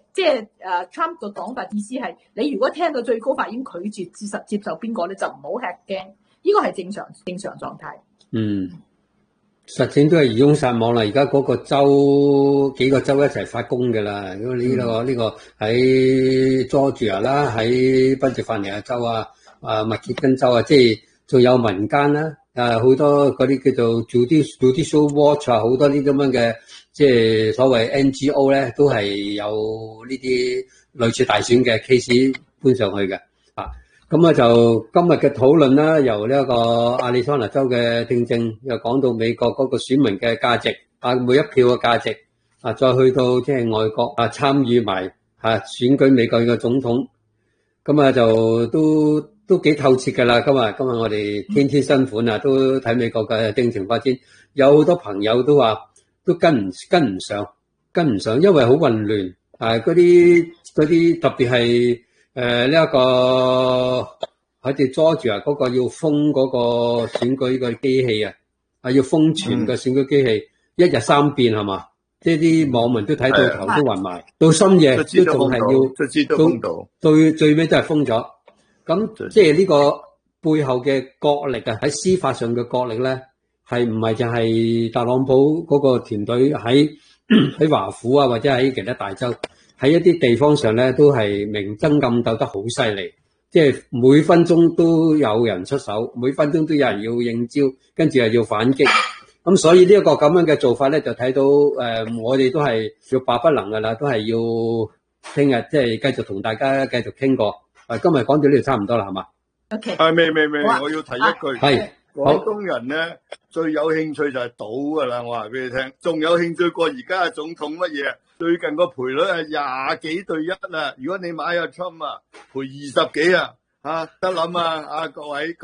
Speaker 2: Trump 嘅講法意思係，你如果聽到最高法院拒絕接受邊個咧，就唔好吃驚。呢個係正常狀態。
Speaker 3: 實踐都係漁翁撒網啦，而家嗰個州幾個州一齊發功㗎啦。如果呢個喺 Georgia 啦，喺賓夕法尼亞州密歇根州即係仲有民間啦，好多嗰啲叫做 Judicial Watch 好多啲咁樣嘅，即係所謂 NGO 咧，都係有呢啲類似大選嘅 case 搬上去嘅。咁就今日嘅討論啦，由呢一個亞利桑那州嘅聽證又講到美國嗰個選民嘅價值，每一票嘅價值，再去到即係外國參與埋選舉美國嘅總統，咁就都幾透徹㗎啦。今日我哋天天新款都睇美國嘅政情發展，有好多朋友都話都跟唔上，因為好混亂，嗰啲特別係呢一個喺隻 Georgia 嗰個要封嗰個選舉嘅機器要封存嘅選舉機器，一日3變係嘛？即係啲網民都睇到頭都暈埋，到深夜都仲係要，到最尾都係封咗。咁即係呢個背後嘅角力喺司法上嘅角力咧，係唔係就係特朗普嗰個團隊喺華府或者喺其他大州？喺一啲地方上咧，都係明爭暗鬥得好犀利，即係每分鐘都有人出手，每分鐘都有人要應招，跟住又要反擊。咁所以呢一個咁樣嘅做法咧，就睇到我哋都係欲罷不能㗎啦，都係要聽日即係繼續同大家繼續傾過。今日講到呢度差唔多啦，係嘛
Speaker 2: ？OK。
Speaker 1: 未，我要提一句。
Speaker 3: 係。
Speaker 1: 廣東人咧最有興趣就係賭㗎啦，我話俾你聽，仲有興趣過而家嘅總統乜嘢？最近個賠率係20幾對1啊！如果你買阿 Trump 賠20幾得諗各位，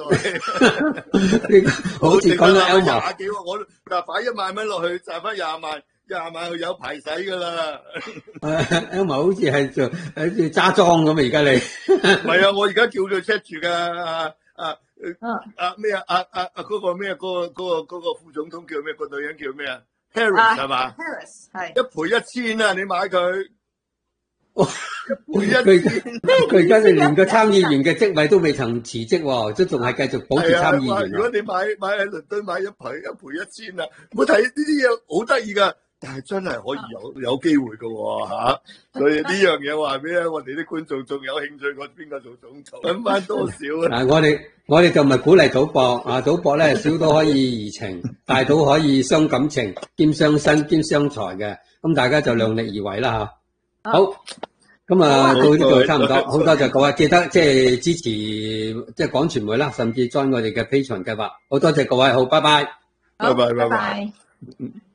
Speaker 3: 好似講到 Elma
Speaker 1: 20幾喎，我擺1萬蚊落去賺翻20萬佢有排使㗎啦。
Speaker 3: Elma 好似係做揸莊咁而家你
Speaker 1: 唔係啊！我而家叫佢 check 住㗎咩嗰個咩嗰個副總統叫咩？個女人叫咩Harris 係嘛？Harris 係1賠1000你買佢1賠1000。
Speaker 3: 佢而家連個參議員嘅職位都未曾辭職喎，都仲係繼續保持參議員。
Speaker 1: 如果你買喺倫敦買1賠1000唔好睇呢啲嘢好得意㗎。但係真係可以有機會㗎所以呢樣嘢話俾我哋啲觀眾仲有興趣過邊個做總統，揾翻多少
Speaker 3: 我哋就唔係鼓勵賭博賭博咧少到可以怡情，大到可以傷感情兼傷身兼傷財嘅，咁大家就量力而為啦好，咁到呢度差唔多，好多謝各位，記得即係支持即係港傳媒啦，甚至 join 我哋嘅 Patreon 計劃，好多謝各位，好，拜拜。
Speaker 1: 拜拜。